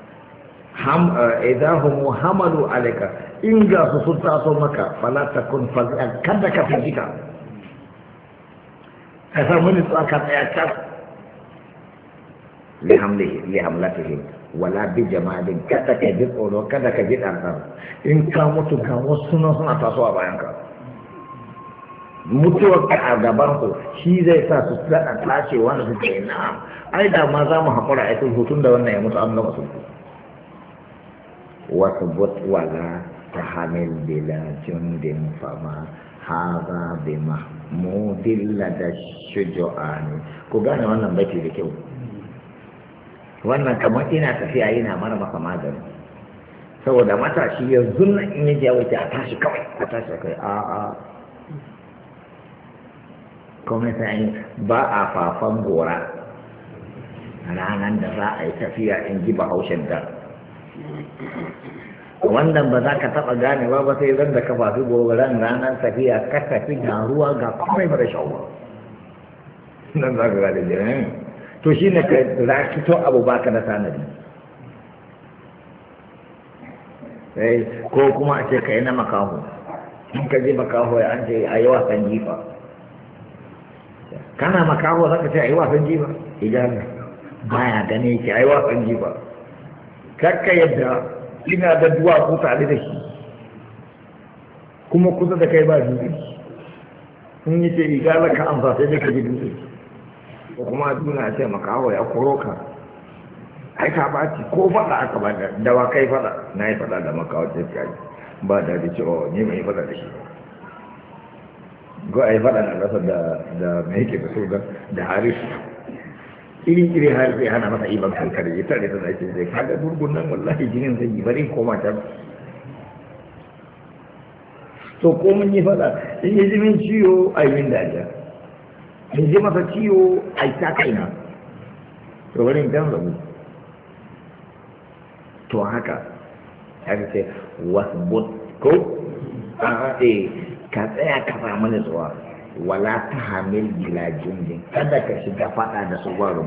idan hum hamalu alayka in ga su sun taso maka fala takun fadi kada ka fijika ka samu ni tsaka tsaya kas lihamlatihim wala bi jama'in kada ka ji tsoro kada ka ji ɗanɗan in ka mutu ga wasu suna taso a bayan ka mutuwar ka a gaban ku shi zai sa su daɗa tace wanda su ce na ai da ma za mu haƙura a cikin hutun da wannan ya mutu an gama sulhu wasu but wala ta hamil bila jundin fama haza bi mahmudin lada shujo'ani ku gane wannan baiti da kyau wannan kamar ina tafiya yana mara maka magani saboda matashi yanzu nan in yi jawo a tashi kawai a tashi kai a kuma sai ba a fafan gora ranar da za a yi tafiya in ji bahaushen da wannan ba za ka taɓa gane ba sai zan da ka fafi goran ranar tafiya ka tafi ga ruwa ga komai mara shawar nan za ka gane jirin to shi ne ka rakito abu baka da tanadi ko kuma a ce ka yi na makaho in ka je makaho ya an ce a yi wasan jifa kana makaho za ka ce a yi wasan jifa idan baya gane ki a yi wasan jifa kakka yadda ina da duwatsu tare da shi kuma kusa da kai ba dutse sun yi ce igala ka amsa sai dai ka ji dutse ko kuma duna ce makaho ya koro ka ai ka baci ko faɗa aka ba da wa kai faɗa na yi faɗa da makaho ce ka yi ba da da cewa ne mai faɗa da shi go ai faɗa na rasa da mai yake da so da harisu iri har sai hana masa iban kankare ya tare da zai sai kaga gurgun nan wallahi jinin zai yi bari koma can to ko mun yi fada in yi jimin ciwo a yi min dariya in ji masa ciwo a yi ta kaina to bari in can rabu to haka ya ce wasbut ko a ka tsaya ka samu nutsuwa wala ta hamil bila jundin kada ka shiga fada da su ba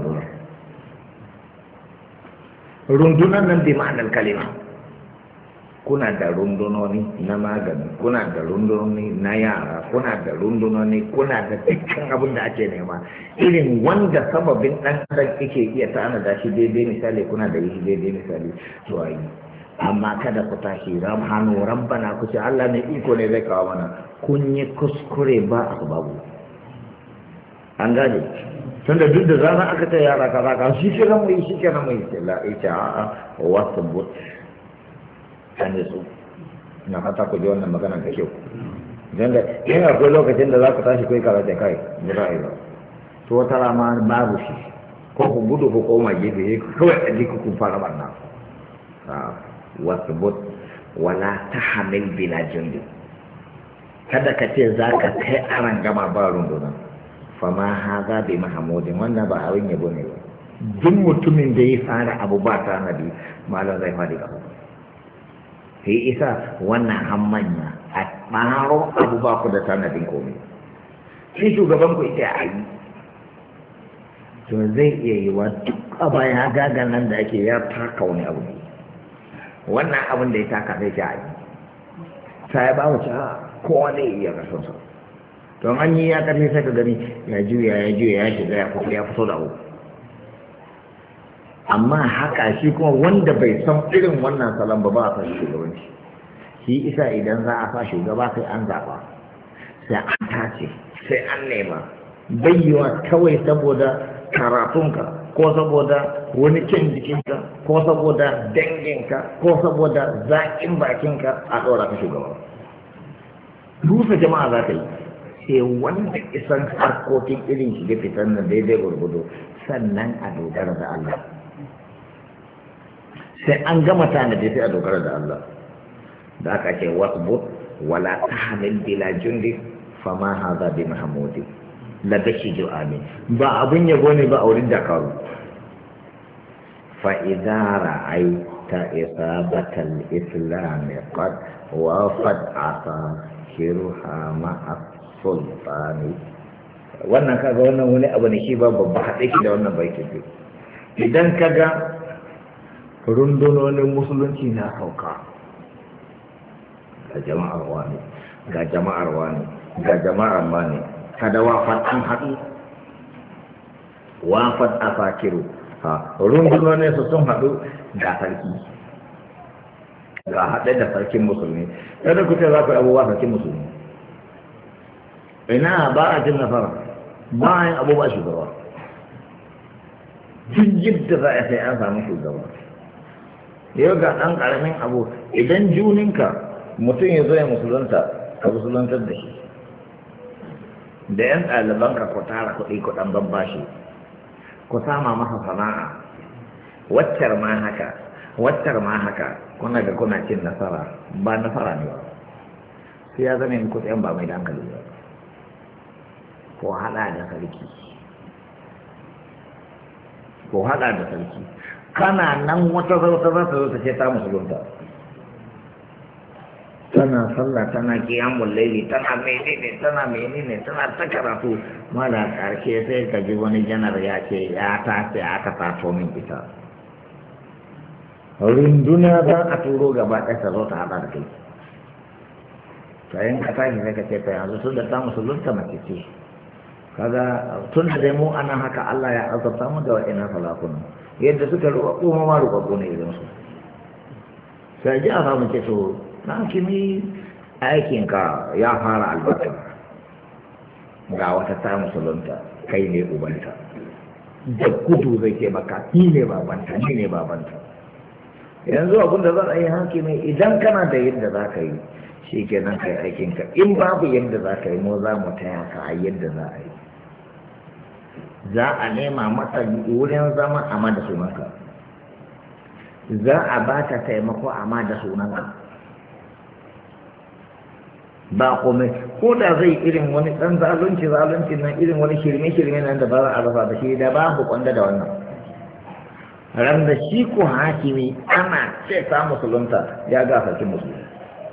rundunan nan bi ma'anar kalima kuna da rundunoni na magani kuna da rundunoni na yara kuna da rundunoni kuna da dukkan abin da ake nema irin wanda sababin dan adam yake iya tanada shi daidai misali kuna da yi daidai misali to ayi amma kada ku tashi hannu rabbana ku ce Allah ne iko ne zai kawo mana kun yi kuskure ba a babu an gane tunda duk da zama aka ta yara kaza ka shi ke nan mai shi ke nan mai la ita a wasu but an yi su na fata ku ji wannan magana da kyau don da yin akwai lokacin da za ku tashi kai kaza da kai ba za a yi ba to wata rama babu shi ko ku gudu ku koma gefe kawai a jiki kun fara barna wasu but wala ta hamil bila jundi kada ka ce za ka kai aran gama ba runduna fama haza bi mahamudin wannan ba abin yabo ne ba duk mutumin da ya fara abu ba ta nabi malam zai faɗi ƙasa sai isa wannan hammanya a ɓaro abu ba ku da tanadin komai shi shugaban ku ita a yi to zai iya yi wa duk a bayan gagan nan da ake ya taka wani abu ne wannan abin da ya taka zai ta yi ta ya ba wuce kowa zai iya kasansa don an yi ya karfi sai ka gani ya juya ya shiga ya fito da abu amma haka shi kuma wanda bai san irin wannan salon ba ba a san shugabanci. Shi isa idan za a sa shugaba sai an zaɓa, sai an tace, sai an nema. Bayyawa kawai saboda karatunka ko saboda wani kyan jikinka ko saboda danginka ko saboda zaƙin bakinka a ɗora ka shugaba. Rusa jama'a za ta yi sai wanda isan harkokin irin shige fitan na daidai gurgudu, sannan a dogara da Allah. Sai an gama tanadi sai a dogara da Allah. Da aka ce wasbut wala tahmil bila jundi fama hadha bi mahmudi la bashidu amin. Ba abun yabo ne ba a wurin dakaru. Fa idza ra'aita isabatal islam qad wafat asa shiruha ma'a sultani. Wannan kaga wannan wani abu ne shi ba babba haɗe shi da wannan baitin. Idan kaga rundunonin musulunci na sauka, ga jama'ar wani ga jama'ar wani ga jama'ar wani, kada wafat an haɗu, wafat a fakiru ha rundunonin su sun haɗu ga sarki, ga haɗe da sarkin musulmi. Kada ku ce za ku abubuwa sarkin musulmi, ina ba a jin nasara ba a yin abubuwa shugaba. Duk yadda za a sai an samu shugaba. Yau ga ɗan ƙaramin abu, idan juninka mutum ya zo ya musulunta, ka musulantar da shi. Da ‘yan ɗalibanka ku tara kuɗi ku ɗan babbashi, ku sama masa sana'a, waccar ma haka, waccar ma haka, kuna ga kuna cin nasara, ba nasara ne ba. Sai ya zama yin kuɗin ba mai dankali ba. Ko haɗa da sarki. Ko haɗa da sarki. Kana nan wata zauta za ta zo ta ce ta musulunta, tana sallah tana kiyamun laili tana menene tana ta karatu, mala karshe sai ka ji wani janar ya ce ya tace aka tato min ita, runduna za a turo gaba ɗaya ta zo ta haɗa da kai. Kayan ka tashi sai ka ce ta yanzu tun da ta musulunta mace ce, kaga tun da dai mu ana haka Allah ya azabta mu da wa'ina salakuna yadda suka ruwa kuma ma ruwa ne idan su sai ji a samu ce to na kimi aikinka ya fara albarka, ga wata ta musulunta kai ne ubanta, da gudu zai ke maka ni ne babanta ni ne babanta. Yanzu abin da za a yi hakimi idan kana da yadda za ka yi shi kenan kai aikinka, in babu yadda za ka yi mu za mu taya ka a yadda za a yi. Za a nema mata wurin zama a ma da sunanka, za a ba ta taimako a ma da sunanka, ba komai. Ko da zai irin wani ɗan zalunci nan, irin wani shirme nan da ba za a rasa da shi, da babu kwanda da wannan ran da shi ko hakimi ana ce ta musulunta ya ga sarkin musulunta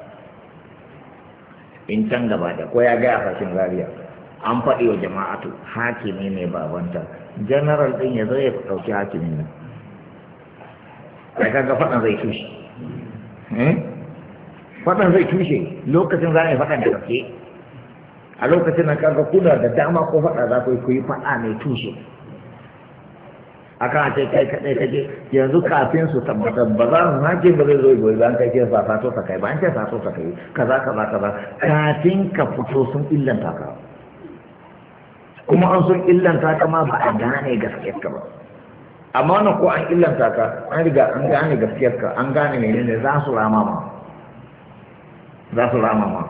in can gaba da ko ya ga sarkin Zaria an faɗi wa jama'atu hakimi ne babanta, general ɗin ya zo ya ɗauki hakimin nan, kai kaga faɗan zai tushe, faɗan zai tushe lokacin za a yi faɗan da gaske. A lokacin nan kaga kuna da dama ko faɗa za ku yi faɗa mai tushe. Akan ce kai kaɗai kaje yanzu kafin su tabbatar ba za su hakim ba zai zo goyi bayan kai ke ba sato ta kai ba an ce sato ta kai kaza kafin ka fito sun illanta ka, kuma an sun illanta ka ma ba a gane gaskiyar ka ba. Amma wannan ko an illanta ka an riga an gane gaskiyar ka, an gane menene za su rama ma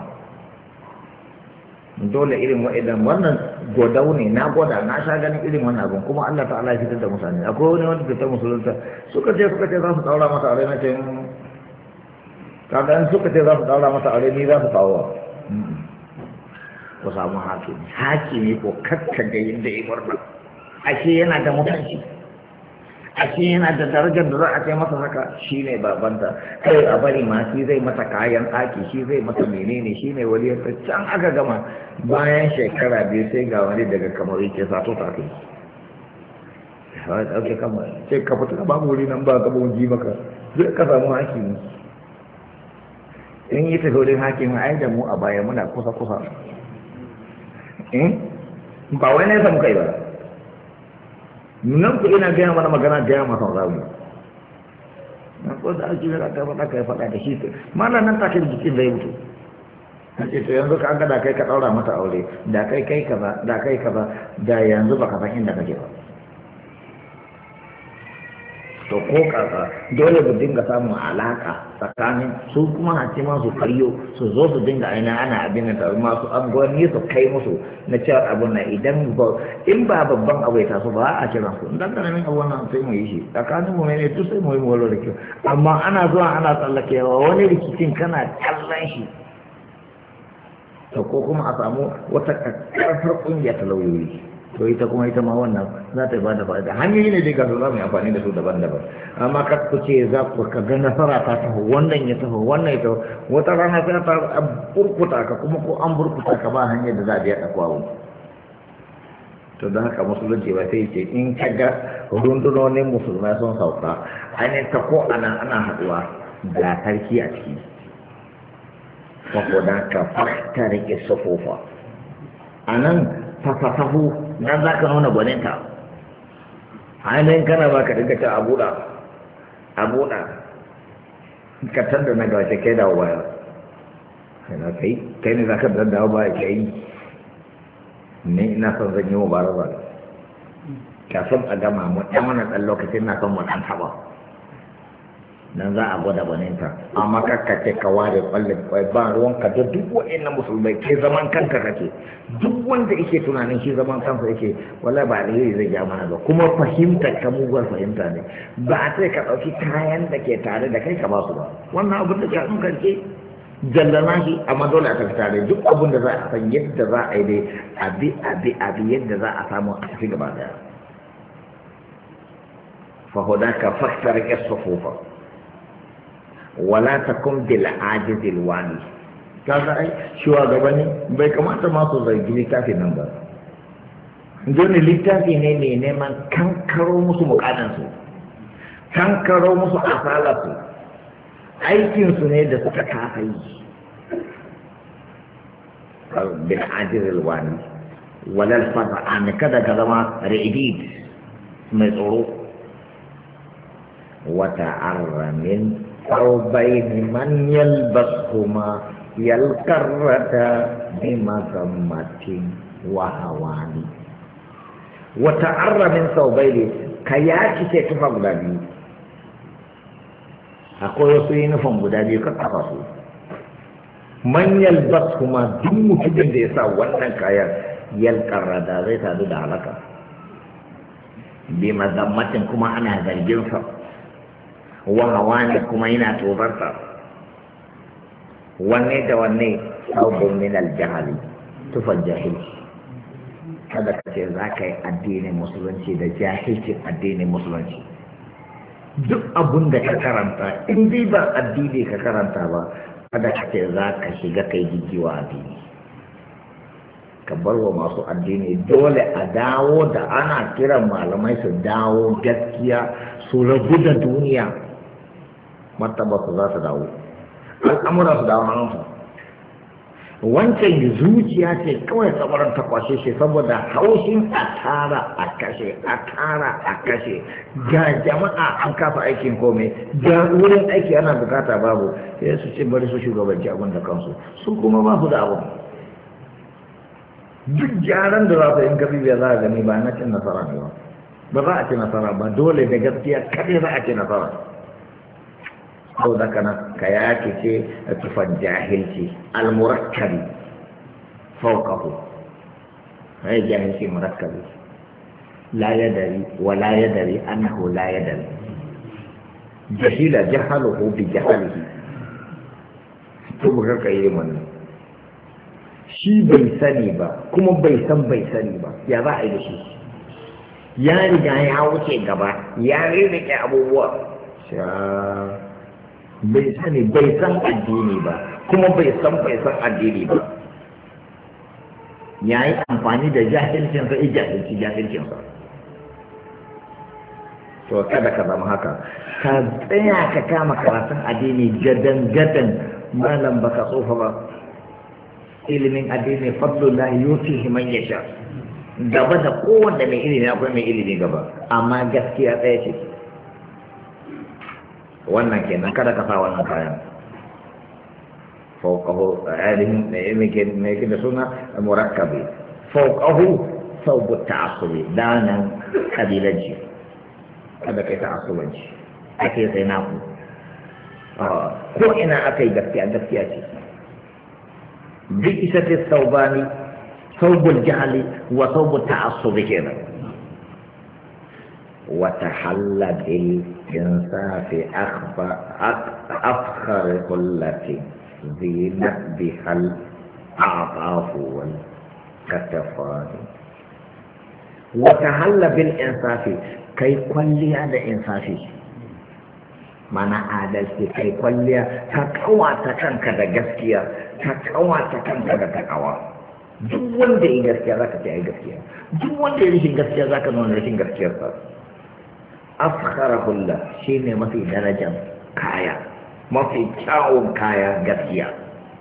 dole irin wa'idan wannan godau ne na gwada na sha ganin irin wannan abin kuma Allah ta'ala ya fitar da mutane. Akwai wani wanda ta musulunta suka ce za su daura masa aure, na ce kaga in suka ce za su daura masa aure ni za su kawo ku samu hakimi ko kakkaga yadda ya murna, ashe yana da mutunci, ashe yana da darajar da za a kai masa haka. Shi ne babanta, kai a bari ma shi zai mata kayan ɗaki, shi zai mata menene, shi ne wani yasa. Can aka gama bayan shekara biyu sai ga wani daga kamar yake sato ta kai ɗauke kamar ce ka fita ba wuri nan ba ka ji maka zai ka samu hakimi. In yi tafi wurin hakimi ai da mu a baya muna kusa ba wai nesa muka yi ba, nan ku ina gaya mana magana gaya masa zamu na ko da ake yana ta faɗa kai faɗa da shi mana nan take jikin zai mutu ce to yanzu ka ga da kai ka ɗaura mata aure da kai kaza da yanzu baka san inda kake ba to ko kaka dole mu dinga samun alaka tsakanin su kuma hakima su karyo su zo su dinga aina ana abin da masu angoni su kai musu na cewa abun nan idan in ba babban abu ya taso ba a kiran su dan karamin abu nan sai mu yi shi tsakanin mu ne duk sai mu yi walo da kyau amma ana zuwa ana tsallakewa wani rikicin kana kallon shi to ko kuma a samu wata karfar kungiya ta lauyoyi to ita kuma ita ma wannan za ta ba da fa'ida hanyoyi ne dai ga za mu yi amfani da su daban-daban amma ka ce za ku ka ga nasara ta taho wannan ya taho wannan ya taho wata rana sai ta burkuta ka kuma ko an burkuta ka ba hanyar da za a biya ɗakwawo to da haka musulunci ba sai ce in ka ga rundunonin musulmai sun sauka ainihin ta ko ana haɗuwa da sarki a ciki saboda ka fasta rike sufufa a nan fasafahu nan za ka nuna gwaninta ainihin kana ba ka dinga ta a buɗa ka tanda na gawace kai dawo baya yana kai ne za ka dawo baya ke yi ne ina son zan yi wa bara ba kafin a gama mu ɗan wani ɗan lokacin na son mu ɗan taɓa nan za a gwada gwaninta amma kakkace ka ware kwallon kwai ba ruwanka da duk wa'annan musulmai ke zaman kanka kake duk wanda yake tunanin shi zaman kansa yake wala ba alheri zai ja mana ba kuma fahimtar ka muguwar fahimta ne ba a sai ka ɗauki kayan da ke tare da kai ka ba su ba wannan abin da ke an karke jallana shi amma dole a tafi tare duk abin da za a san yadda za a yi dai abi yadda za a samu a tafi gaba daya fa hudaka faktar yasfufa wala takun bil ajizil wani kaga ai shugabanni bai kamata ma su zargi littafin nan ba dole littafi ne mai neman kankaro musu mukadansu kankaro musu asalarsu aikinsu ne da suka kafa yi bil ajizil wani walal fasa'an kada ka zama ra'idid mai tsoro wata arramin ثوبين من يلبسهما يلقرد بمذمة وهوان وتعر من ثوبين كياكي تكفى غدابي أقول يسوين فم غدابي كتفاسو من يلبسهما دم كدن ديسا ونن كيا يلقرد زي تادو دعلك بمذمة كما أنا ذلجنسا wahawa ne kuma yana tobarta wanne da wanne saubun min aljahali tufan jahilci kada ka ce za ka yi addinin musulunci da jahilcin addinin musulunci duk abun da ka karanta in dai ba addini ka karanta ba kada ka ce za ka shiga kai jijiwa addini ka bar wa masu addini dole a dawo da ana kiran malamai su dawo gaskiya su rabu da duniya martaba su za su dawo al'amura su dawo hannunsu wancan zuciya ce kawai tsamarin ta kwashe shi saboda haushin a tara a kashe ga jama'a an kafa aikin komai ga wurin aiki ana bukata babu sai su ce bari su shugabanci abin da kansu su kuma ba su da abin duk gyaran da za su yin kafi bai za a gani ba na cin nasara ne ba za a ci nasara ba dole da gaskiya kaɗai za a ci nasara sau da kana ka yaki ce a tufan jahilci almurakkabi faukahu ai jahilci murakkabi la yadari wa la yadari annahu la yadari jahila jahaluhu bi jahalihi to buga ka yi wannan shi bai sani ba kuma bai san bai sani ba ya za a yi da shi ya riga ya wuce gaba ya rike abubuwa bai sani bai san addini ba kuma bai san addini ba ya yi amfani da jahilcinsa jahilcinsa to kada ka zama haka ka tsaya ka kama karatun addini gadan malam baka tsofa ba ilimin addini fadlullahi yutihi man yasha gaba da kowanne mai ilimi akwai mai ilimi gaba, amma gaskiya ɗaya ce. Wannan kenan kada ka sa wannan kayan. Fauqahu alim mai da suna murakkabi. Fauqahu saubu ta'assubi, danan kabilanci. Kada kai ta'assubanci. Ake sai naku. Ko ina aka yi gaskiya ce. Bi isa ta saubani, saubul jahali wa saubu ta'assubi kenan. وتحل بالإنصاف أفخر كلة زينت بها الأعطاف والكتفان. وتحل بالإنصاف كي كل هذا إنصافي معنى عادلتي كي كل تقوى تكنك دا جسكيا تقوى تكنك دا تقوى. duk wanda ya gaskiya zaka ce ai gaskiya, duk wanda ya rashin gaskiya zaka nuna rashin gaskiyar sa. Afkharahullah shine mafi darajar kaya, mafi kyawun kaya gaskiya.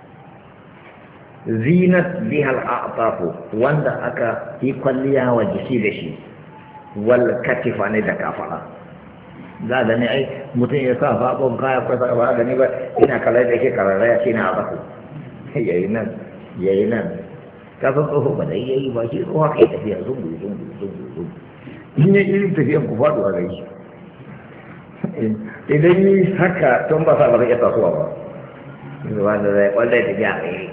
Zinat bihal a'tafu, wanda aka yi kwalliya wa jiki da shi, wal katifa ne da kafara. Za da ne ai mutum ya sa faɓon kaya ko ba gani ba, ina kalai da ke kararraya shi na abaku. Yayi nan. Ka san tsoho ba dai yayi ba shi tsoho kai tafiya zungu. In yi irin tafiyan ku faɗo a gai. Idan yi haka tun ba sa ba zai iya tasowa ba. Wanda zai kwallon tafiya a kai.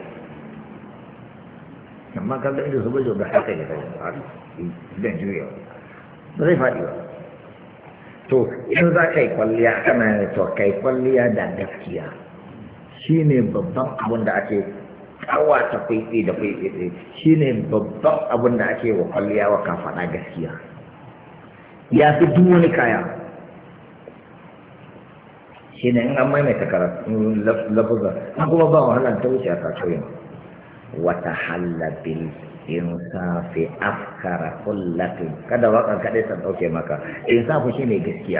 Amma kan inda su bajo da haka ya kai idan juya ba zai faɗi ba. To in za ka yi kwalliya kana ne to kai kwalliya da gaskiya. Shi ne babban abin da ake kawata kwaikwai da kwaikwai. Shi ne babban abin da ake wa kwalliya wa kafaɗa gaskiya. Ya fi duk wani kaya. Shi ne in an maimaita karatu lafuza an kuma ba wahala ta wuce a kasuwa. Wata halabil insafi afkara kullatin, kada wakan kaɗai san ɗauke maka. Insafu shi ne gaskiya.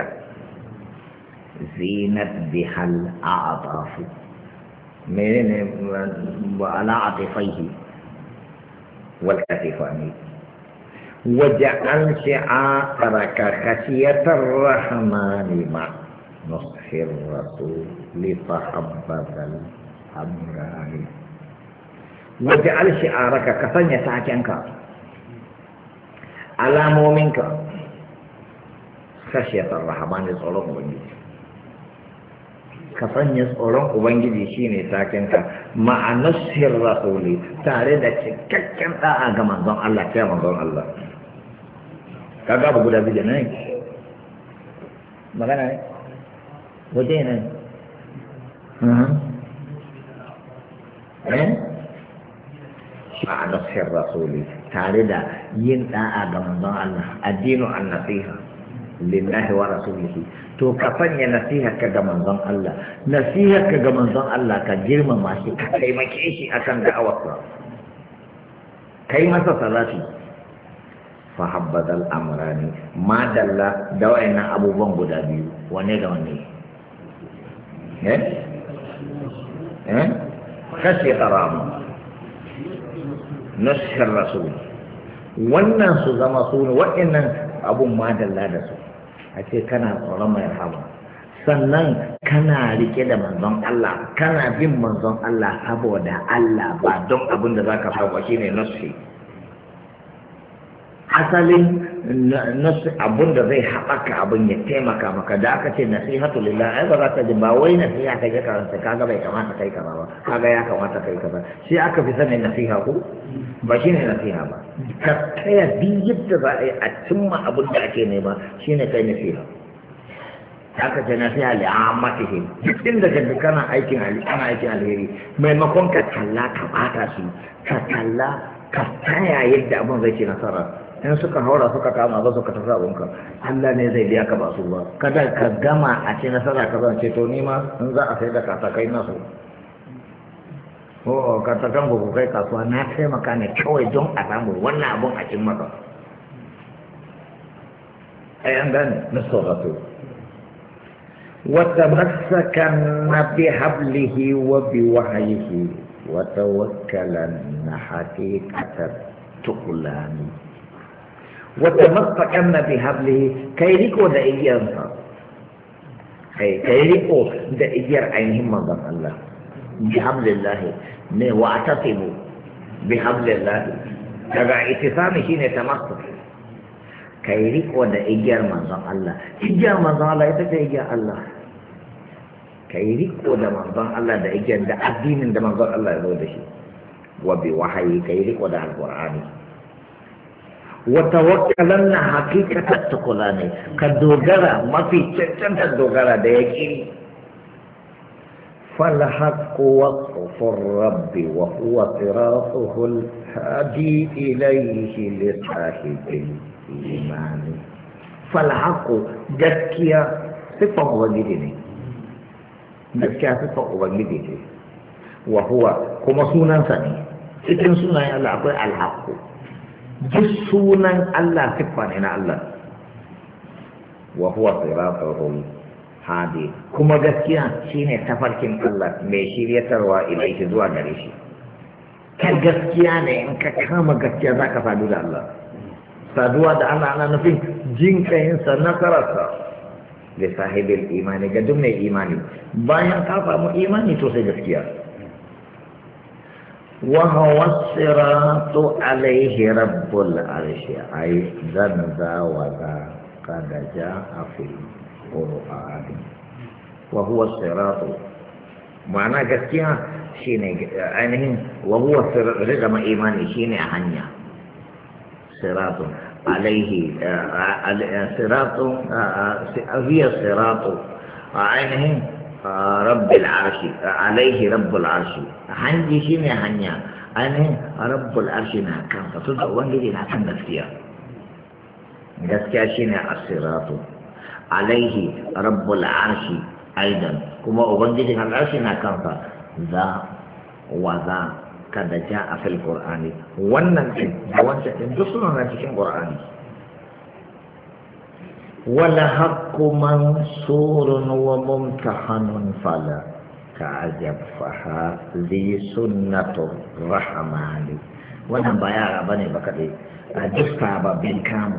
Zinat bihal a'atafu, menene wa ala atifaihi wal katifani. وجعل شعارك خشية الرحمن مع نصح الرسول فحبذ الأمران. وجعل شعارك كفنية ساكنك على مؤمنك خشية الرحمن صلوه وبنجي. كفنية صلوه وبنجي شيني ساكنك مع نصح الرسول تاريد كككم أعجم من الله كما من الله. Kagak apa budak bijak naik, makanya wajah naik. Ada sir Rasuli, tarida yin taat dengan Allah, adinu an nasiha, lillahi wa rasulihi. To kapan ya nasihat ke manzon Allah, nasihat ke manzon Allah ka girmama shi, ka taimake shi akan da'awarsa, kai masa salati. Fahabbadal amrani, madalla da wa'annan abubuwan guda biyu, wane da wane? Kashe taramu, nashar rasul. Wannan su zama su ne wa'annan abun madalla da su. A ce kana tsoron mai rahama. Sannan kana rike da manzon Allah, kana bin manzon Allah saboda Allah ba don abin da za ka saba shi ne nashi. Asalin abun da zai haɓaka abin ya taimaka maka da aka ce nasihatu lillah ai ba za ka ji ba wai nasiha ka je karanta kaga bai kamata kai kaza ba kaga ya kamata kai kaza sai aka fi sanin nasiha ko ba shine nasiha ba ka taya bi yadda za a yi a cimma abin da ake nema shine kai nasiha aka ce nasiha li ammatihi duk inda ka kana aikin alheri maimakon ka kalla ka bata su ka kalla ka taya yadda abin zai ci nasara. In suka haura suka kama ba suka tafi abunka Allah ne zai biya ka ba su ba kada ka gama a ce nasara ka zan ce to ni ma in za a sai da katakai na su katakan ku kai kasuwa na taimaka ne kawai don a samu wannan abun a cin maka ai an gane na sauratu wata masakan na bi hablihi wa bi wahayihi wata wakalan na hakikatar tukulani wata mafakan na bi hablihi kai riko da igiyarsa kai riko da igiyar ainihin manzon Allah bi hablillahi ne wa atasimu bi hablillahi daga itisami shine tamassuk kai riko da igiyar manzon Allah igiyar manzon Allah ita ce igiyar Allah kai riko da manzon Allah da igiyar da addinin da manzon Allah ya zo da shi wa bi wahayi kai riko da alqur'ani wa tawakkalanna haqiqatan tukulani ka dogara mafi cancantar dogara da yaqini fal haqqu waqfu rabbi wa huwa siratuhu al-hadi ilayhi li sahibi imani falhaku gaskiya siffan ubangiji ne gaskiya siffan ubangiji ne wa huwa kuma sunansa ne cikin sunayen Allah akwai alhaku duk sunan Allah siffa ne na Allah wa huwa siratul hadi kuma gaskiya shine tafarkin Allah mai shiryatarwa ilaihi zuwa gare shi kan gaskiya ne in ka kama gaskiya zaka sadu da Allah saduwa da Allah ana nufin jin kayinsa nasararsa da sahibin imani ga duk mai imani bayan ka samu imani to sai gaskiya wa huwa siratu alaihi rabbul arshi ay zanza wa za kada jaa fil qur'an wa huwa siratu ma'ana gaskiya shine ainihin wa huwa siratu daga imani shine a hanya صراط عليه صراط هي صراط عينه رب العرش عليه رب العرش هنجي شيني هنيا عينه رب العرش كان فتدعو وانجي كان gaskiya shine as-siratu alaihi rabbul arshi aidan kuma ubangijin al'arshi na kansa za wa za kada ja a fil qur'ani wannan din da wancan din duk suna nan cikin qur'ani wala haqqu mansurun wa mumtahanun fala ta'ajab fa li sunnatu rahmani wannan ba yara bane ba kadai a duk sababbin kamu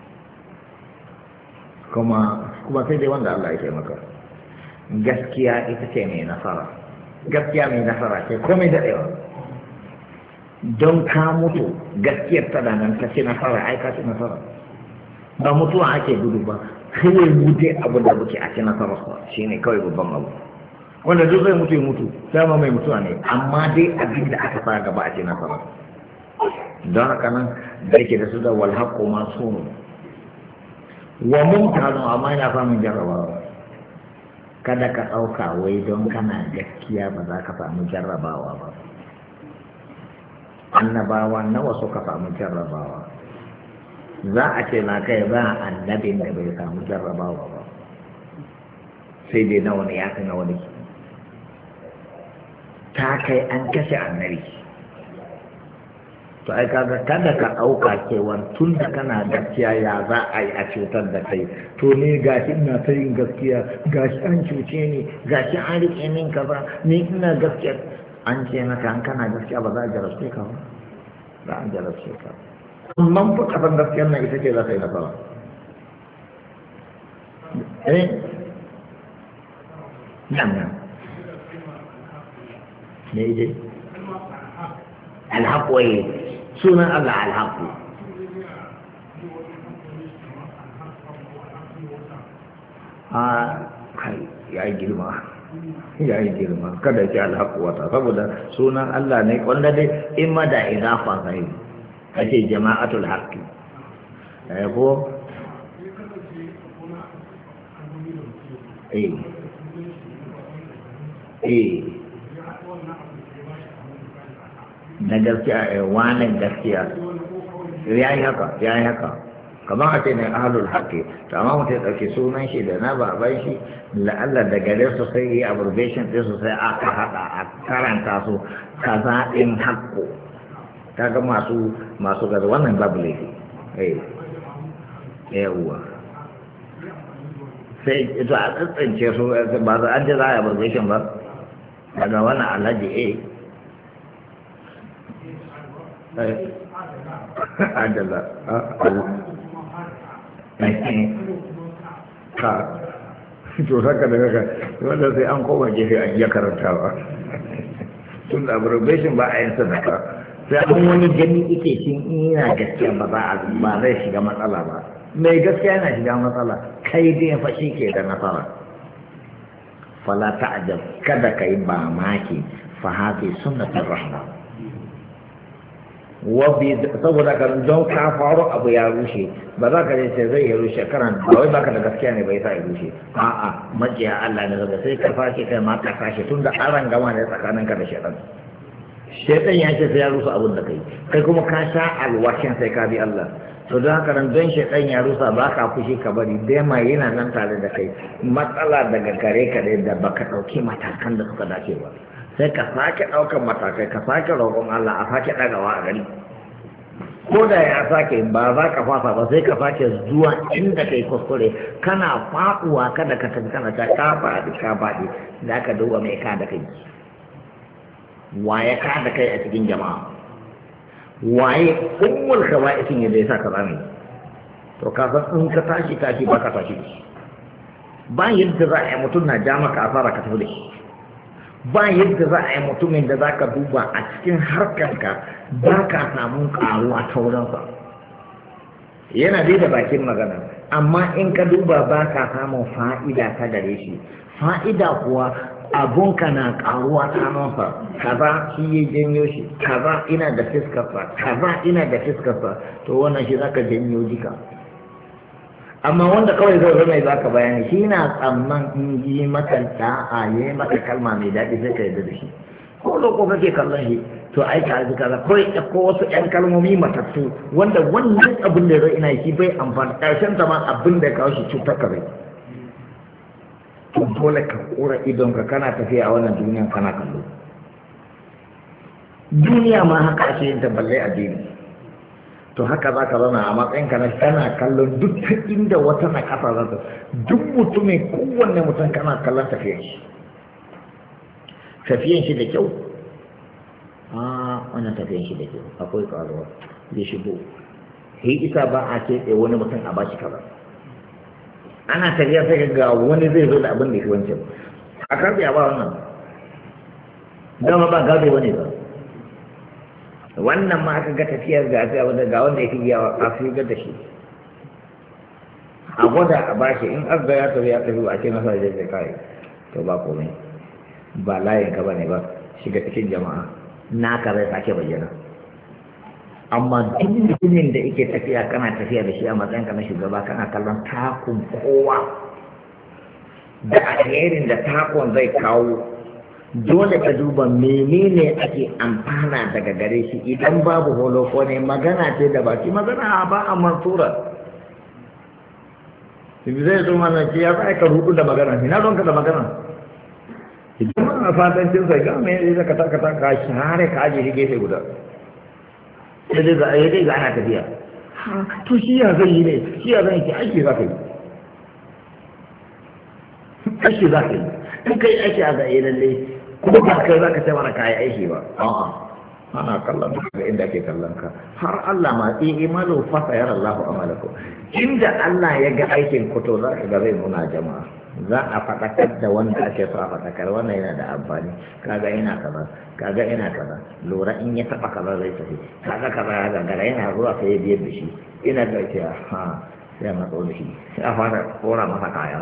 kuma sai dai wanda Allah ya taimaka gaskiya ita ce mai nasara gaskiya mai nasara ce komai daɗewa don ka mutu gaskiyar ta da nan ta ce nasara ai ka ce nasara ba mutuwa ake gudu ba kawai mutu abu da muke a ce nasara shi ne kawai babban abu wanda duk zai mutu ya mutu dama mai mutuwa ne amma dai abin da aka fara gaba a ce nasara don haka nan da yake da su da walhaƙo masu wa mumtazun amma yana famin jarrabawa kada ka ɗauka wai don kana gaskiya ba za ka samu jarrabawa ba annabawa nawa suka samu jarrabawa za a ce na kai ba annabin da bai samu jarrabawa ba sai dai nawa ne ya fi nawa ne ta kai an kashe annabi to ai kaga kada ka ɗauka cewa tun da kana gaskiya ya za a yi a cutar da kai to ne gashi ina ta yin gaskiya gashi an cuce ni gashi an riƙe min kaza ni ina gaskiya an ce maka an kana gaskiya ba za a jarabce ka ba za a jarabce ka amma fa kasan gaskiyar nan ita ce za ta yi nasara nan ne dai alhaƙo yi sunan Allah alhaƙo a kai ya yi girma ya yi girma kada ki alhaƙu wata saboda sunan Allah ne wanda dai in ma da idafa sai ake jama'atul haqqi ko na gaskiya wani gaskiya ya yi haka kamar a ce ne ahalul haƙi to amma mutum ya ɗauki sunan shi da na baban shi la'alla da gare su sai yi abbreviation ɗin su sai aka haɗa a karanta su kaza ɗin haƙƙo kaga masu gaza wannan babu laifi yawwa sai ito a tsantsance su ba za an ji za a yi abbreviation ba daga wannan alhaji adala ka to haka da haka wanda sai an koma gefe an iya karantawa tun da abrogation ba a yin sadaka sai an wani gani ike shi ina gaskiya ba zai shiga matsala ba mai gaskiya yana shiga matsala kai dai fashi ke da nasara fala ta'jab kada kai ba maki fa hadi sunnatur rahman saboda kan don ka faru abu ya rushe ba za ka ce zai ya rushe karan ba wai baka da gaskiya ne bai sa ya rushe a'a majiya Allah ne daga sai ka fashe kai ma ka fashe tunda aran gama ne tsakanin ka da shaytan shaytan ya ce sai ya rusa abun da kai kuma ka sha alwashin sai ka bi Allah to don haka nan don shaytan ya rusa ba ka fushi ka bari dai ma yana nan tare da kai matsala daga gare ka da baka dauki matakan da suka dace ba sai ka sake ɗaukar matakai ka sake roƙon Allah a sake ɗagawa a gari ko da ya sake ba za ka fasa ba sai ka sake zuwa inda kai kuskure kana faɗuwa kada ka tafi kana ta ka faɗi za ka duba mai ka da kai waye ka da kai a cikin jama'a waye ummul khaba'isin yadda ya sa ka zame to ka san in ka tashi ba ka tashi ba yadda za a yi mutum na ja maka asara ka tafi da shi ba yadda za a yi mutumin da za ka duba a cikin harkarka ba ka samun karuwa ta wurinsa yana dai da bakin magana amma in ka duba ba ka samun fa'ida ta gare shi fa'ida kuwa abunka na karuwa ta nonsa kaza shi ya janyo shi kaza ina da fiskarsa to wannan shi za ka janyo jika amma wanda kawai zai zama za ka bayani shi na tsamman in yi maka da'a ya yi maka kalma mai daɗi sai ka yarda da shi ko loko kake kallon shi to ai ka ji kaza ko wasu ƴan kalmomi matattu wanda wannan abin da zai ina shi bai amfani ƙarshen ta ma abin da ya kawo shi cutar ka bai to dole ka kura idon ka kana tafiya a wannan duniya kana kallo duniya ma haka ake yin ta balle addini to haka za ka zauna a matsayinka na kana kallon duk inda wata na kasa za ta duk mutumin kowanne mutum kana kallon tafiyan shi da kyau wannan tafiyan shi da kyau akwai karuwa zai shigo yi isa ba a keɓe wani mutum a bashi kaza ana tafiya sai ga wani zai zo da abin da ke wancan a karfe a ba wannan dama ba gabe wani ba wannan ma aka ga tafiyar ga wanda ya fi yawa a fi da shi a gwada a bashi in aka ya tafi ba a ce masa da zai kai to ba komai ba layin ka bane ba shiga cikin jama'a naka zai sake bayyana amma duk mutumin da yake tafiya kana tafiya da shi a matsayin ka na shugaba kana kallon takun kowa da alherin da takon zai kawo dole ka duba menene ake amfana daga gare shi idan babu holoko ne magana ce da baki magana ba a mansura zai zo mana ce ya ka rudu da magana ina don ka da magana idan mana fatancin sai ga me ne zaka taka ka share ka aje shi gefe guda sai dai ga ana tafiya to shi ya zai yi ne shi ya zai ki aiki za ka yi aiki za ka yi in kai aiki a zai lalle kuma ba kai za ka ce mana kayi aiki ba a'a ana kallon ka inda ake kallon ka har Allah ma imalu fa sayara Allahu amalakum inda Allah ya ga aikin ku to za ka ga zai nuna jama'a za a faɗakar da wanda ake so a faɗakar wannan yana da amfani kaga ina kaza lura in ya taɓa kaza zai tafi kaga kaza ya gagara yana zuwa sai ya biyar da shi ina ga ce ha sai matso da shi sai a fara kora masa kaya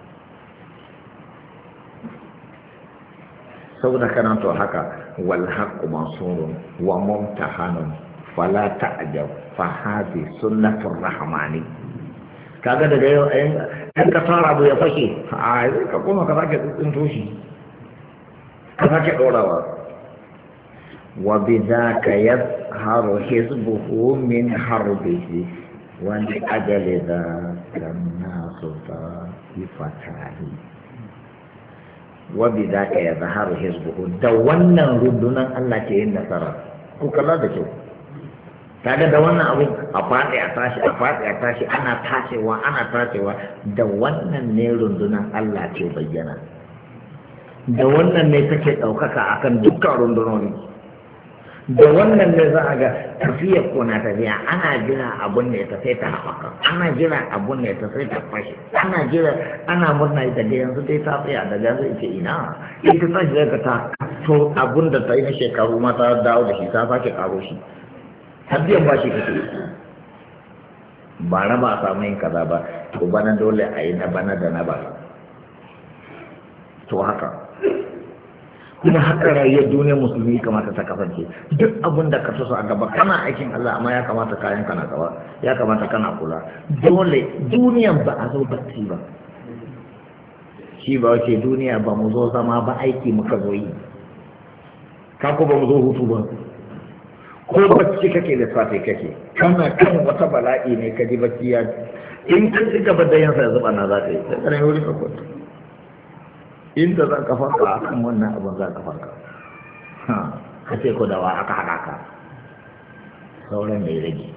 saboda kana to haka wal haqqu mansurun wa mumtahanun fala ta'jab fa hadi sunnatur rahmani kaga daga yau in ka fara abu ya fashe a ka koma ka sake tsinto shi ka sake dorawa wa bidaka yazharu hizbuhu min harbihi wa li ajali dhaka an-nasu fatahi wa bidaka yazharu hizbuhu da wannan rundunan Allah ke yin nasara ku kalla da kyau kaga da wannan abu a faɗi a tashi ana tacewa da wannan ne rundunan Allah ke bayyana da wannan ne take ɗaukaka akan dukkan rundunoni da wannan ne za a ga tafiyar ko na tafiya ana jira abun ne ta sai ta haɓaka ana jira abun ne ta sai ta fashe ana jira ana murna ita da yanzu dai ta tsaya da yanzu ita ina ita ta shiga ka ta to abun da ta yi na shekaru ma ta dawo da shi ta sake karo shi har biyan ba shi kake ba na ba a samu yin kaza ba to bana dole a yi na bana da na ba to haka kuma haka rayuwar duniyar musulmi kamata ta kasance duk abin da ka so a gaba kana aikin Allah amma ya kamata kayan kana gaba ya kamata kana kula dole duniyan ba a zo bacci ba shi ba wace duniya ba mu zo zama ba aiki muka zo yi kako ba mu zo hutu ba ko bacci kake da safe kake kana kan wata bala'i ne ka ji bacci ya in ka ci gaba da yansa ya zuba na za ka yi sai kana wuri ka kwanta inda za ka farka a kan wannan abin za ka farka ka ce ko da wa aka haɗa ka sauran mai rage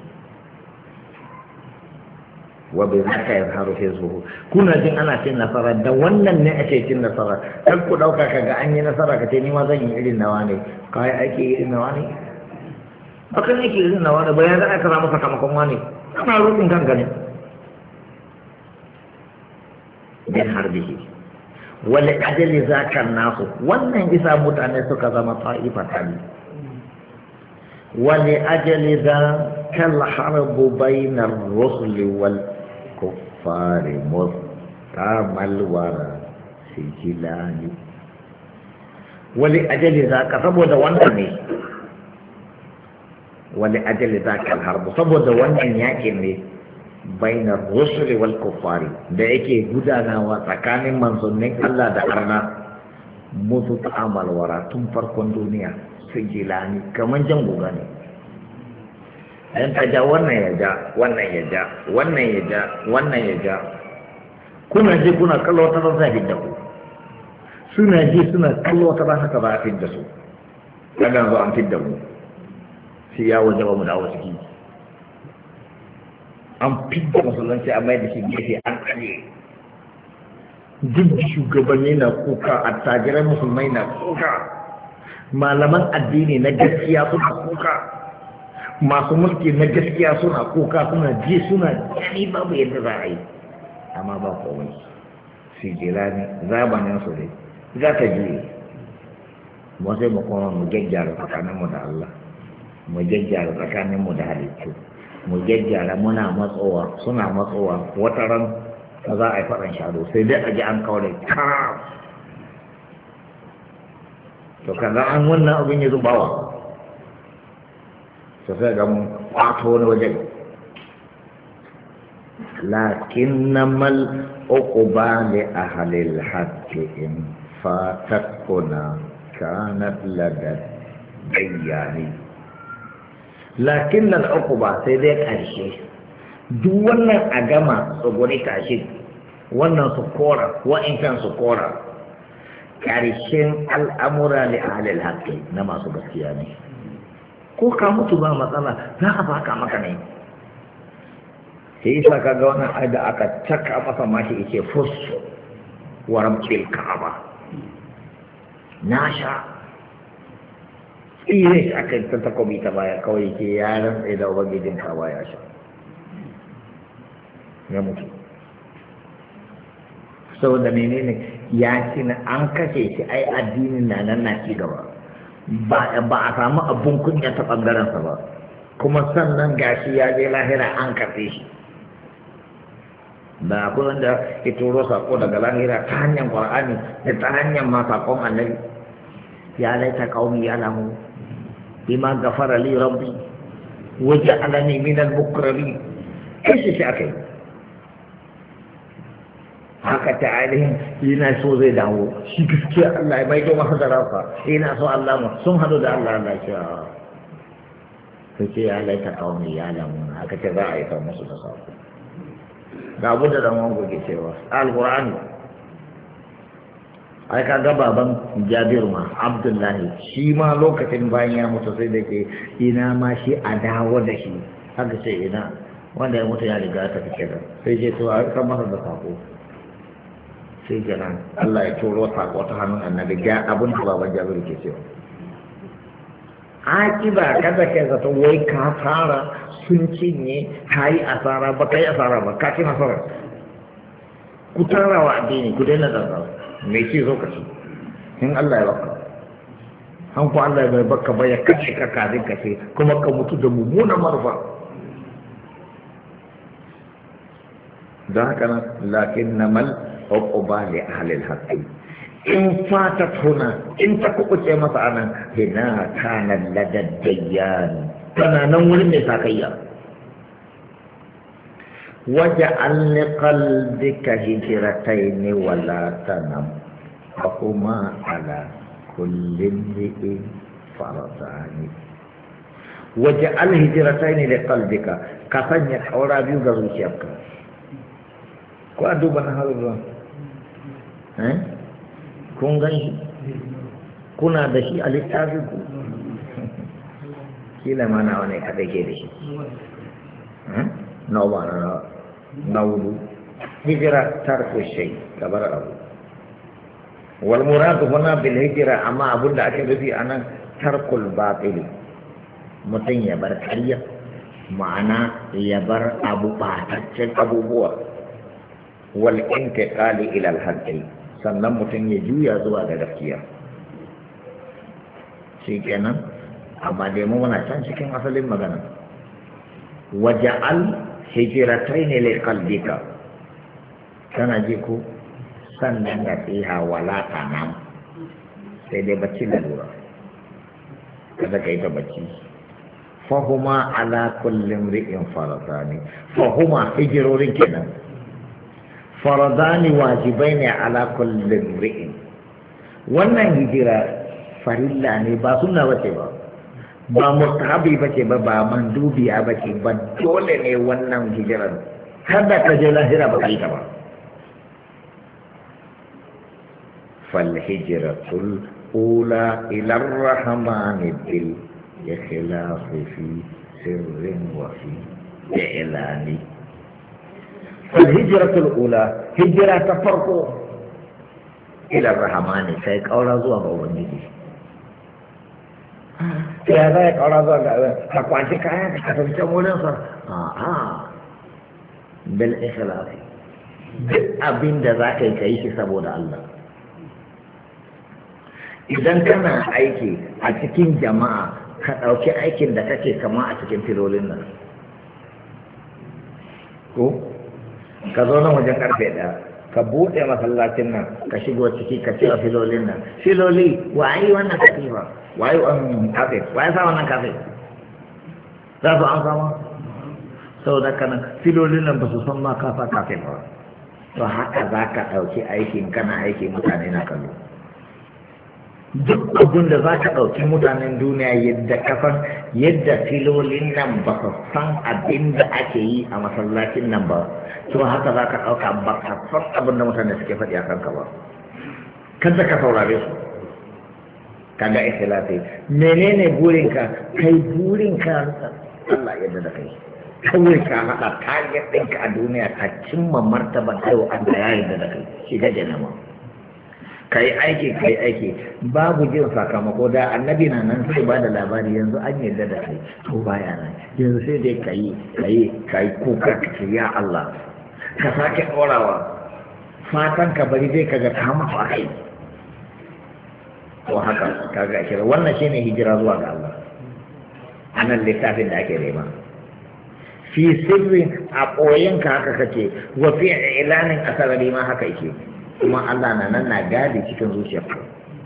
wa bai za ka yi haru sai zuhu kuna jin ana cin nasara da wannan ne ake cin nasara kan ku ɗauka ka ga an yi nasara ka ce ni ma zan yi irin nawa ne ka yi aiki irin nawa ne bakan yake irin nawa ne bayan za a kara masa kamakon wani ana rufin kanka ne bin harbihi wani ajali zakar nasu wannan isa mutane suka zama ta'ifata ne wani ajali zakar harbu bainar rusuli wal kuffari mustamal wara sijilani wani ajali zakar saboda wannan ne wani ajali zakar harbu saboda wannan yakin ne bainar rusuli wal kuffari da yake gudanawa tsakanin manzannin Allah da arna mutu ta'amal wara tun farkon duniya su jilani kaman jan guga ne dan ta ja wannan ya ja wannan ya ja wannan ya ja wannan ya ja kuna ji kuna kallo wata ran zai da ku suna ji suna kallo wata ran haka ba a fidda su kaga zo an fidda mu sai ya wajaba mu dawo ciki an fidda musulunci a mai da shi gefe an kare duk shugabanni na kuka attajiran musulmai na kuka malaman addini na gaskiya suna kuka masu mulki na gaskiya suna kuka suna ji suna gani babu yadda za a yi amma ba komai su jira ne zabanin su ne za ta juye mu sai mu koma mu gyaggyara tsakaninmu da Allah mu gyaggyara tsakaninmu da halittu mu gyaggyara muna matsowa suna matsowa wata ran ka za a yi faɗin shado sai dai a ji an kaure kara to kaga an wannan abin ya zubawa to sai ga mun kwato wani waje lakin namal uquba li ahli al-haqqi in fatakuna kanat ladad bayyani lakin nan uku ba sai dai ƙarshe duk wannan a gama tsogoni tashi wannan su kora wa'incan su kora ƙarshen al'amura da ahalil haƙƙi na masu gaskiya ne ko ka mutu ba matsala za a baka maka ne sai isa ka ga wannan aida aka caka masa mashi yake fus waram bil ka'aba na sha tsire shi aka yi ta takobi ta baya kawai ke yaran tsaye da ubangijin kawa ya sha ya mutu saboda menene ya ci na an kashe shi ai addinin na nan na ci gaba ba a samu abun kunya ta ɓangarensa ba kuma sannan gashi ya je lahira an karɓe shi da akwai wanda ya turo sako daga lahira ta hanyar ƙwar'ani da ta hanyar ma sakon annabi ya laita qaumi ya'lamu bima ghafara li rabbi waja'alani min al-mukramin kashi shi akai haka ta ainihin yana so zai dawo shi gaskiya Allah ya maido masa da rafa yana so Allah mu sun hadu da Allah Allah ya ce ya laita qaumi ya'lamu haka ce za a yi musu da sako ga abu da dan wango ke cewa al-Qur'ani ai ka ga baban Jabir ma Abdullahi shi ma lokacin bayan ya mutu sai da ke ina ma shi a dawo da shi haka ce ina wanda ya mutu ya riga ta fike da sai ce to a kan masa da sako sai kenan Allah ya turo sako ta hannun annabi ga abin da baban Jabir ke cewa akiba kada kai zato wai ka fara sun cinye ka yi asara ba ka yi asara ba ka ci nasara ku tara wa addini ku daina tsara mai ci zo ka ci in Allah ya baka an ku Allah ya bai baka ba ya kashe ka kafin kashe kuma ka mutu da mummunan marfa don haka nan lakin na mal uquba li ahli al-haqq in fatat huna in ta kuɓuce masa anan hina kana ladaddiyan tana nan wurin mai sakayya waja'al li qalbika hijratayn wala tanam fahuma ala kulli imri'in faradani waja'al hijratayn li qalbika ka sanya kaura biyu ga zuciyarka ko a duba na haru ruwan kun gan shi kuna da shi a littafin ku kila ma na wani kaɗai ke da shi na ba na wudu hijira tarko shai gabar abu wal muradu huna bil hijira amma abin da ake nufi anan tarkul batil mutum ya bar ƙarya ma'ana ya bar abu bataccen abubuwa wal intiqali ila al haqqi sannan mutum ya juya zuwa ga gaskiya shi kenan amma dai mu muna can cikin asalin magana waja'al hijratayn li qalbika kana ji ko sannan da fiha wala tanam sai dai bacci da lura kada kai ta bacci fahuma ala kulli imri'in faradani fahuma hijrorin kenan faradani wajibai ne ala kullum ri'in wannan hijira farilla ne ba sunna bace ba ba mustahabi bace ba ba mandubiya bace ba dole ne wannan hijirar kada ka je lahira ba kai ta ba fal hijratul ula ila ar-rahman bil ikhlas fi sirrin wa fi i'lani الهجرة الأولى هجرة تفرقوا إلى الرحمن سيك أولا زوا بأوبنجي في هذا يك أولا زوا فقوانتي كاية كتبت مولين صار بالإخلاص abin da za ka yi shi saboda Allah idan kana aiki a cikin jama'a ka ɗauki aikin da kake kama a cikin filolin nan ko ka zo nan wajen karfe ɗaya ka buɗe masallacin nan ka shigo ciki ka ce a filolin nan filoli waye wannan katifa waye wannan kafe waye sa wannan kafe za su an sama sau da kanan filolin nan ba su san ma kafa kafe ba to haka za ka ɗauki aikin kana aiki mutane na kallo duk abin da za ka ɗauki mutanen duniya yadda kafan yadda filolin nan ba su san abin da ake yi a masallacin nan ba to haka za ka ɗauka ba ka san abin da mutane suke faɗi a kanka ba kada ka saurare su kaga ikhlasi menene burinka kai burinka Allah yadda da kai kawai ka haɗa target ɗinka a duniya ka cimma martaban kaiwa Allah ya yadda da kai shi ga janama ka yi aiki babu jin sakamako da annabi na nan sai ba da labari yanzu an yarda da kai to baya nan yanzu sai dai ka yi kuka ka ce ya Allah ka sake ɗorawa fatan ka bari zai kaga ka masu a kai to haka kaga ashirin wannan shine hijira zuwa ga Allah anan littafin da ake nema fi sirrin a ɓoyinka haka kake wa fi ilanin asarari ma haka yake kuma Allah na nan na gadi cikin zuciyarka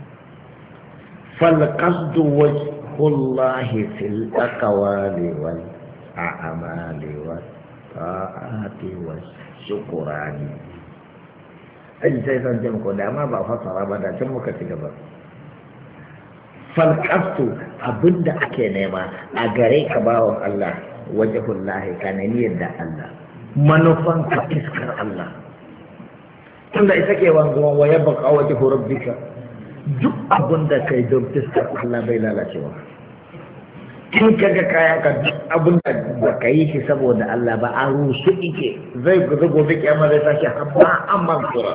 fal qasdu wajhullahi fil aqwali wal a'mali wat ta'ati was shukrani sai san jin ko da ma ba fasara ba da can muka ci gaba fal qasdu abinda ake nema a gare ka bawon Allah wajhullahi kana niyyar da Allah manufan ka iskar Allah tunda ita ke wanzuwa wa ya baka waje rabbika duk abin da kai don fiskar Allah bai lalacewa in kaga kayan ka duk abin da ba ka yi shi saboda Allah ba a rusu ike zai gobe kiyama zai tashi habba an mansura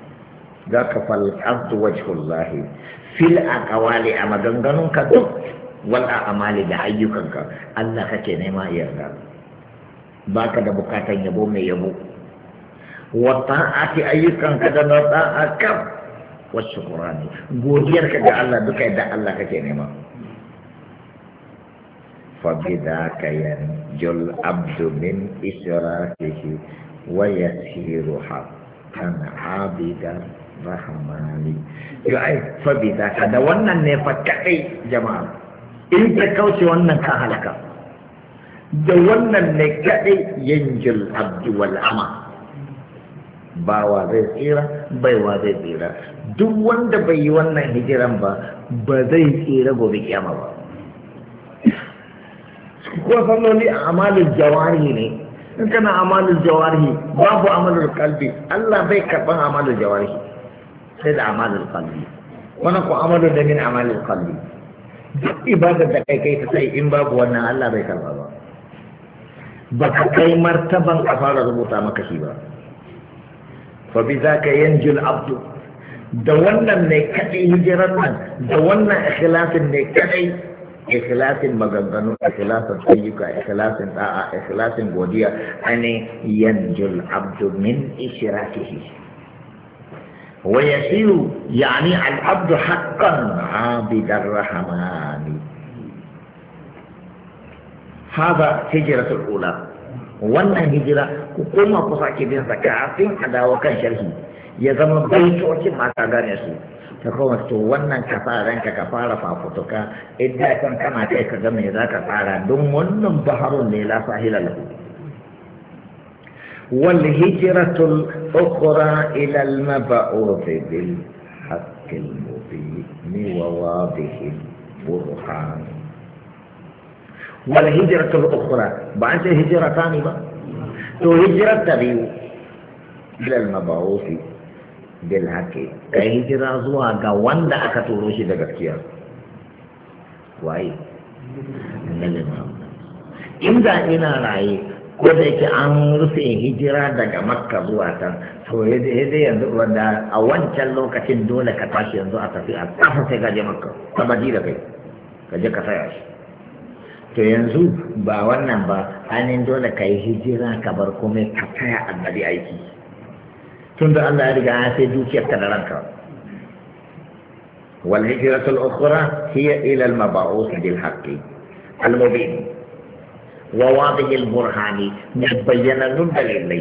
za ka falqatu wajhullahi fil aqwali a maganganun ka duk wal a'mali da ayyukanka Allah kake nema yarda baka da bukatan yabo mai yabo wa ta'ati ayyukanka da ta'aka wa shukrani godiyarka ga Allah duka da Allah kake nema fa bidaka yanjul abdu min israfihi wa yasiru haqqan abida rahmani yo ai fa bidaka da wannan ne fa kadai jama'a in ka kauce wannan ka halaka da wannan ne kadai yanjul abdu wal ama bawa zai tsira baiwa zai tsira duk wanda bai yi wannan hijiran ba zai tsira gobe kiyama ba ko salloli a amalin jawari ne in kana amalin jawari babu amalin kalbi Allah bai karban amalin jawari sai da amalin kalbi wannan ko amalin da min amalin kalbi duk ibadar da kai ta sai in babu wannan Allah bai karba ba ka kai martaban a fara rubuta maka shi ba fa bi zaka yanjul abdu da wannan ne kadai hijiran nan da wannan ikhlasin ne kadai ikhlasin maganganu ikhlasin ayyuka ikhlasin da'a ikhlasin godiya ane yanjul abdu min ishrakihi wa yasiru yani al abdu haqqan abidar rahmani hada hijratul ula wannan hijira ku koma ku sake bin sa kafin a dawo kan sharhi ya zama baitocin mata gane su ta koma to wannan ka fara ranka ka fara fafutuka idan kan kana kai ka ga me zaka fara don wannan baharun ne la sahila lahu wal hijratul ukhra ila al mab'uth bil haqqil mubin wa wadihil burhan wal hijratul ukhra ba an ce hijratani ba to hijrat tabiu ila al mab'uth bil haqqi kai hijira zuwa ga wanda aka turo shi da gaskiya waye annabi Muhammad inda ina raye ko da yake an rufe hijira daga makka zuwa can to dai yanzu wanda a wancan lokacin dole ka tashi yanzu a tafi a kafa sai ka je makka ka baji da kai ka je ka saya shi to yanzu ba wannan ba ainihin dole ka yi hijira ka bar komai ka taya annabi aiki tun da Allah ya riga ya sai dukiyarka da ranka wal hijratul ukhra hiya ila al mab'uth bil haqqi al mubin wa wadih al burhani bayyana dalilai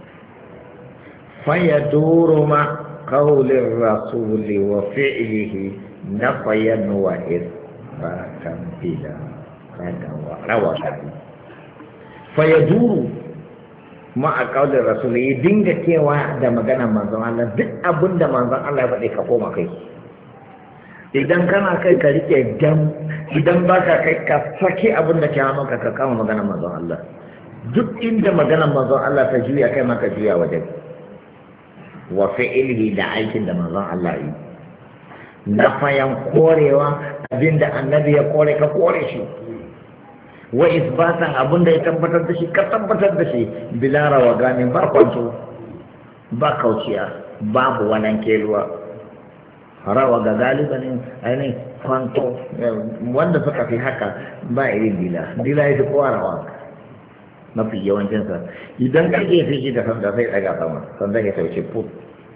fayaduru ma qawli ar rasul wa fi'lihi nafayan wa ithbatan bila rawati fayaduru ma a kaudar rasul ya dinga cewa da maganar manzon Allah duk abin da manzon Allah ya faɗi ka koma kai idan kana kai ka rike dam idan baka kai ka saki abin da ke hannunka ka kama maganar manzon Allah duk inda maganar manzon Allah ta juya kai maka juya wajen wa fi'ilihi da aikin da manzon Allah yi na fayan korewa abinda annabi ya kore ka kore shi wa isbatan abunda ya tabbatar da shi ka tabbatar da shi bila rawa gane ba kwanto ba kauciya babu wannan keluwa rawa ga galiba ne ainihin kwanto wanda suka fi haka ba irin dila ya fi kowa rawa mafi yawancinsa idan ka gefe shi da sanda sai daga sama sanda ya sauce put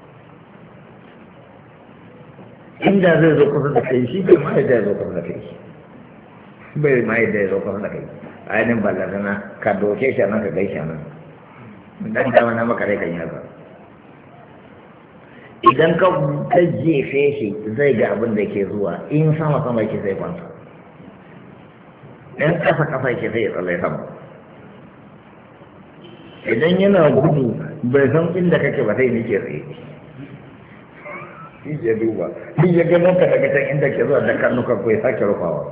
inda zai zo kusa da kai shi bai ma yadda ya zo kusa da kai bai ma yadda ya zo kusa da kai ainihin ballazana ka doke shi nan ka gaishe nan dan dama na maka rai kan yaza idan ka jefe shi zai ga abin da ke zuwa in sama sama yake zai kwanta in kasa kasa yake zai tsalle sama idan yana gudu bai san inda kake ba sai ni ke tsaye shi ya duba shi ya gano ka daga can inda ke zuwa da karnuka ko ya sake rufawa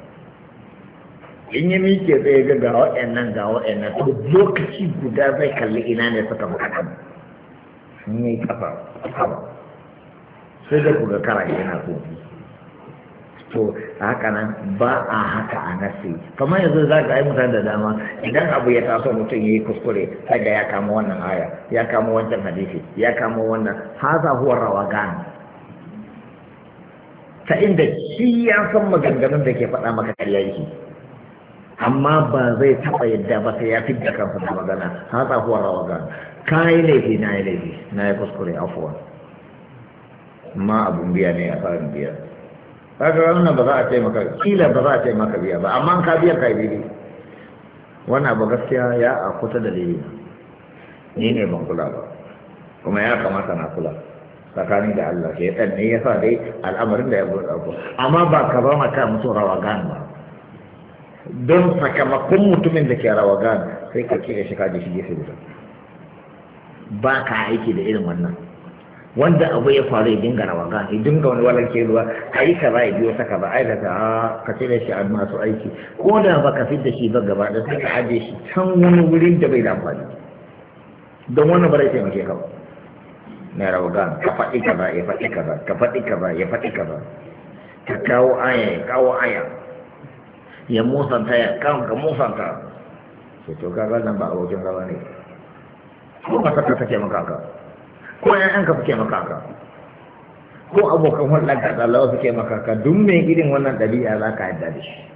in yi mike tsaye ga waɗannan to lokaci guda zai kalli ina ne suka buƙata in yi kafa sai da kuga kara yana so to haka nan ba a haka a nasi kamar yanzu za ka yi mutane da dama idan abu ya taso mutum ya yi kuskure sai ga ya kama wannan aya ya kama wancan hadisi ya kama wannan haza huwa rawagan ta inda shi ya san maganganun da ke faɗa maka ƙarya yake amma ba zai taɓa yadda ba sai ya fidda kansa da magana ha tsafuwar rawagan ka yi laifi na yi laifi na yi kuskure afuwa amma abun biya ne a farin biya kaga wannan ba za a ce maka kila ba za a ce maka biya ba amma ka biya ka yi wannan abu gaskiya ya a kusa da lili ni ne ban kula ba kuma ya kamata na kula tsakani da Allah ke ɗan ne ya sa dai al'amarin da ya buɗe ku amma ba ka ba maka musu rawagan ba don sakamakon mutumin da ke rawagan sai ka ce shi ka ji shi gefe guda ba ka aiki da irin wannan wanda abu ya faru ya dinga rawagan ya dinga wani walan ke ruwa a yi kaza ya biyo saka ba ai da ka cire shi a masu aiki ko da ba ka fit da shi ba gaba da sai ka aje shi can wani wurin da bai da amfani don wannan ba zai taimake ka ba na rawagan ka faɗi kaza ya faɗi kaza ka faɗi kaza ya faɗi kaza ka kawo aya ya kawo aya ya musanta ya kawo ka musanta sai to kaga nan ba abokin rawa ne ko ba saka take maka ka ko ƴaƴan ka suke maka ka ko abokan hulɗar ka Allah suke maka ka duk mai irin wannan ɗabi'a za ka yadda da shi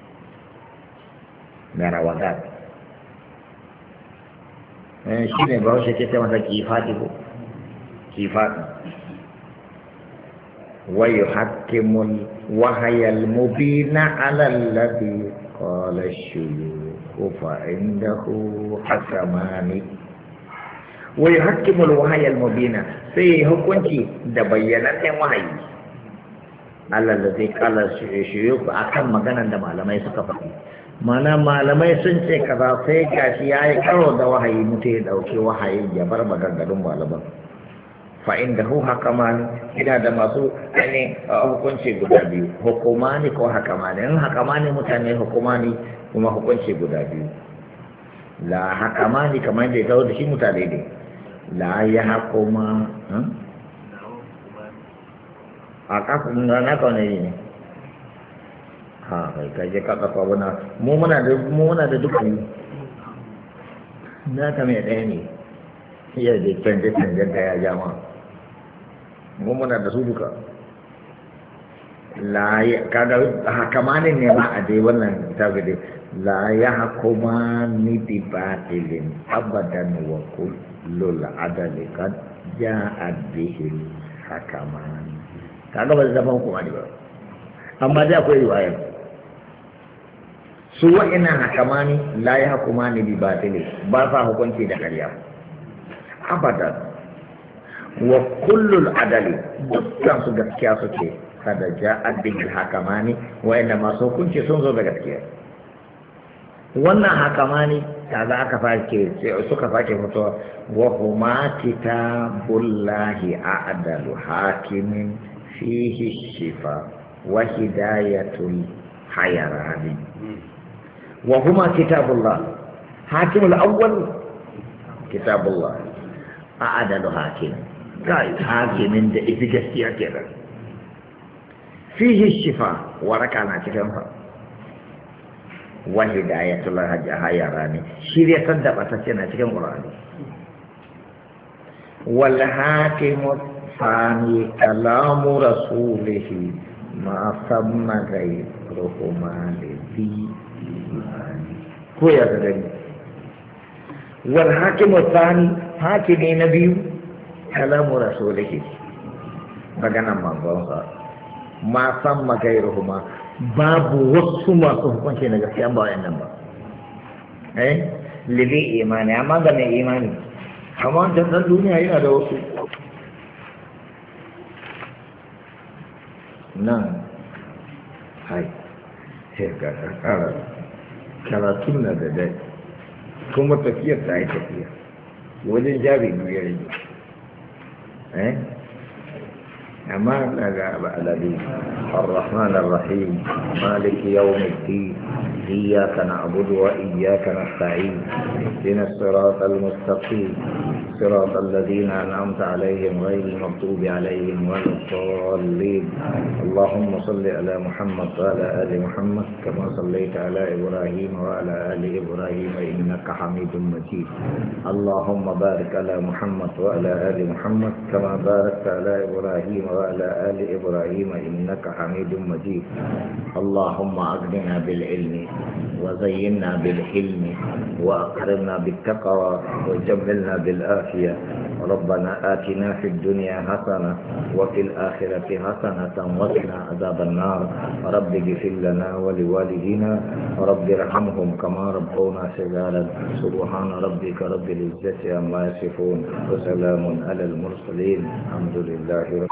na rawagan shi ne ba wasu ke ce masa kifati ko kifati ويحكم الوحي المبين على الذي قال الشيوخ فعنده حكمان ويحكم الوحي المبين في حكمتي دبينت وحي على الذي قال الشيوخ akan maganan da malamai suka faɗi mana malamai sun ce kaza sai gashi yayi karo da wahayi mutai ya dauke wahayi ya bar maganganun malaman فإنه حكمان إذا دمسوا يعني hukunci guda biyu hukumani ko hakamani in hakamani mutane hukumani kuma hukunci guda biyu la hakamani kamar da ya da shi mutane ne la ya hakuma a kafin na kawai ne ha kai kaje ka kafa wana mu muna da dukkan na ta mai ɗaya ne iya da canje da ya jama'a mu muna da su duka kaga hakamanin ne ma a dai wannan tafi dai la ya hakuma ni bi batilin abadan wa kullul adali kad ja'a bihi hakaman kaga ba zama hukuma ne ba amma dai akwai riwaya su wa'ina hakamani la ya hakuma ni bi batilin ba sa hukunci da ƙarya abadan wa kullul adali dukkan su gaskiya suke kada ja'ad bil hakamani wa inda masu hukunci sun zo da gaskiya wannan hakamani kaza aka sake suka sake fitowa wa huma kitabullahi a'dalu hakimin fihi shifa wa hidayatul hayarani wa huma kitabullah hakimul awwal kitabullah a'dalu hakimin kai hakimin da ita gaskiya kenan fihi shifa waraka na cikin fa wa hidayatul hayarani shirya tadda bata ce na cikin qur'ani wal hakimu fani kalamu rasulihi ma samma ghayruhuma li ko ya da dani wal hakimu fani hakimi na biyu kalamu rasulihi maganan manzonsa ma san magairuhuma babu wasu masu hukunci na gaskiya ba wayannan ba lili imani amma ga mai imani amma wancan dan duniya yana da wasu nan hai sai ga karatun na da dai kuma tafiyar ta yi tafiya wajen jari biyu ya rage أما الذي الرحمن الرحيم مالك يوم الدين إياك نعبد وإياك نستعين اهدنا الصراط المستقيم صراط الذين أنعمت عليهم غير المغضوب عليهم ولا الضالين. اللهم صل على محمد وعلى آل محمد كما صليت على إبراهيم وعلى آل إبراهيم إنك حميد مجيد. اللهم بارك على محمد وعلى آل محمد كما باركت على إبراهيم وعلى آل إبراهيم إنك حميد مجيد. اللهم أغننا بالعلم وزينا بالحلم وأكرمنا بالتقوى وجملنا بالآفية. ربنا آتنا في الدنيا حسنة وفي الآخرة حسنة وقنا عذاب النار. رب اغفر لنا ولوالدينا رب ارحمهم كما ربونا صغارا. سبحان ربك رب العزة عما يصفون وسلام على المرسلين الحمد لله رب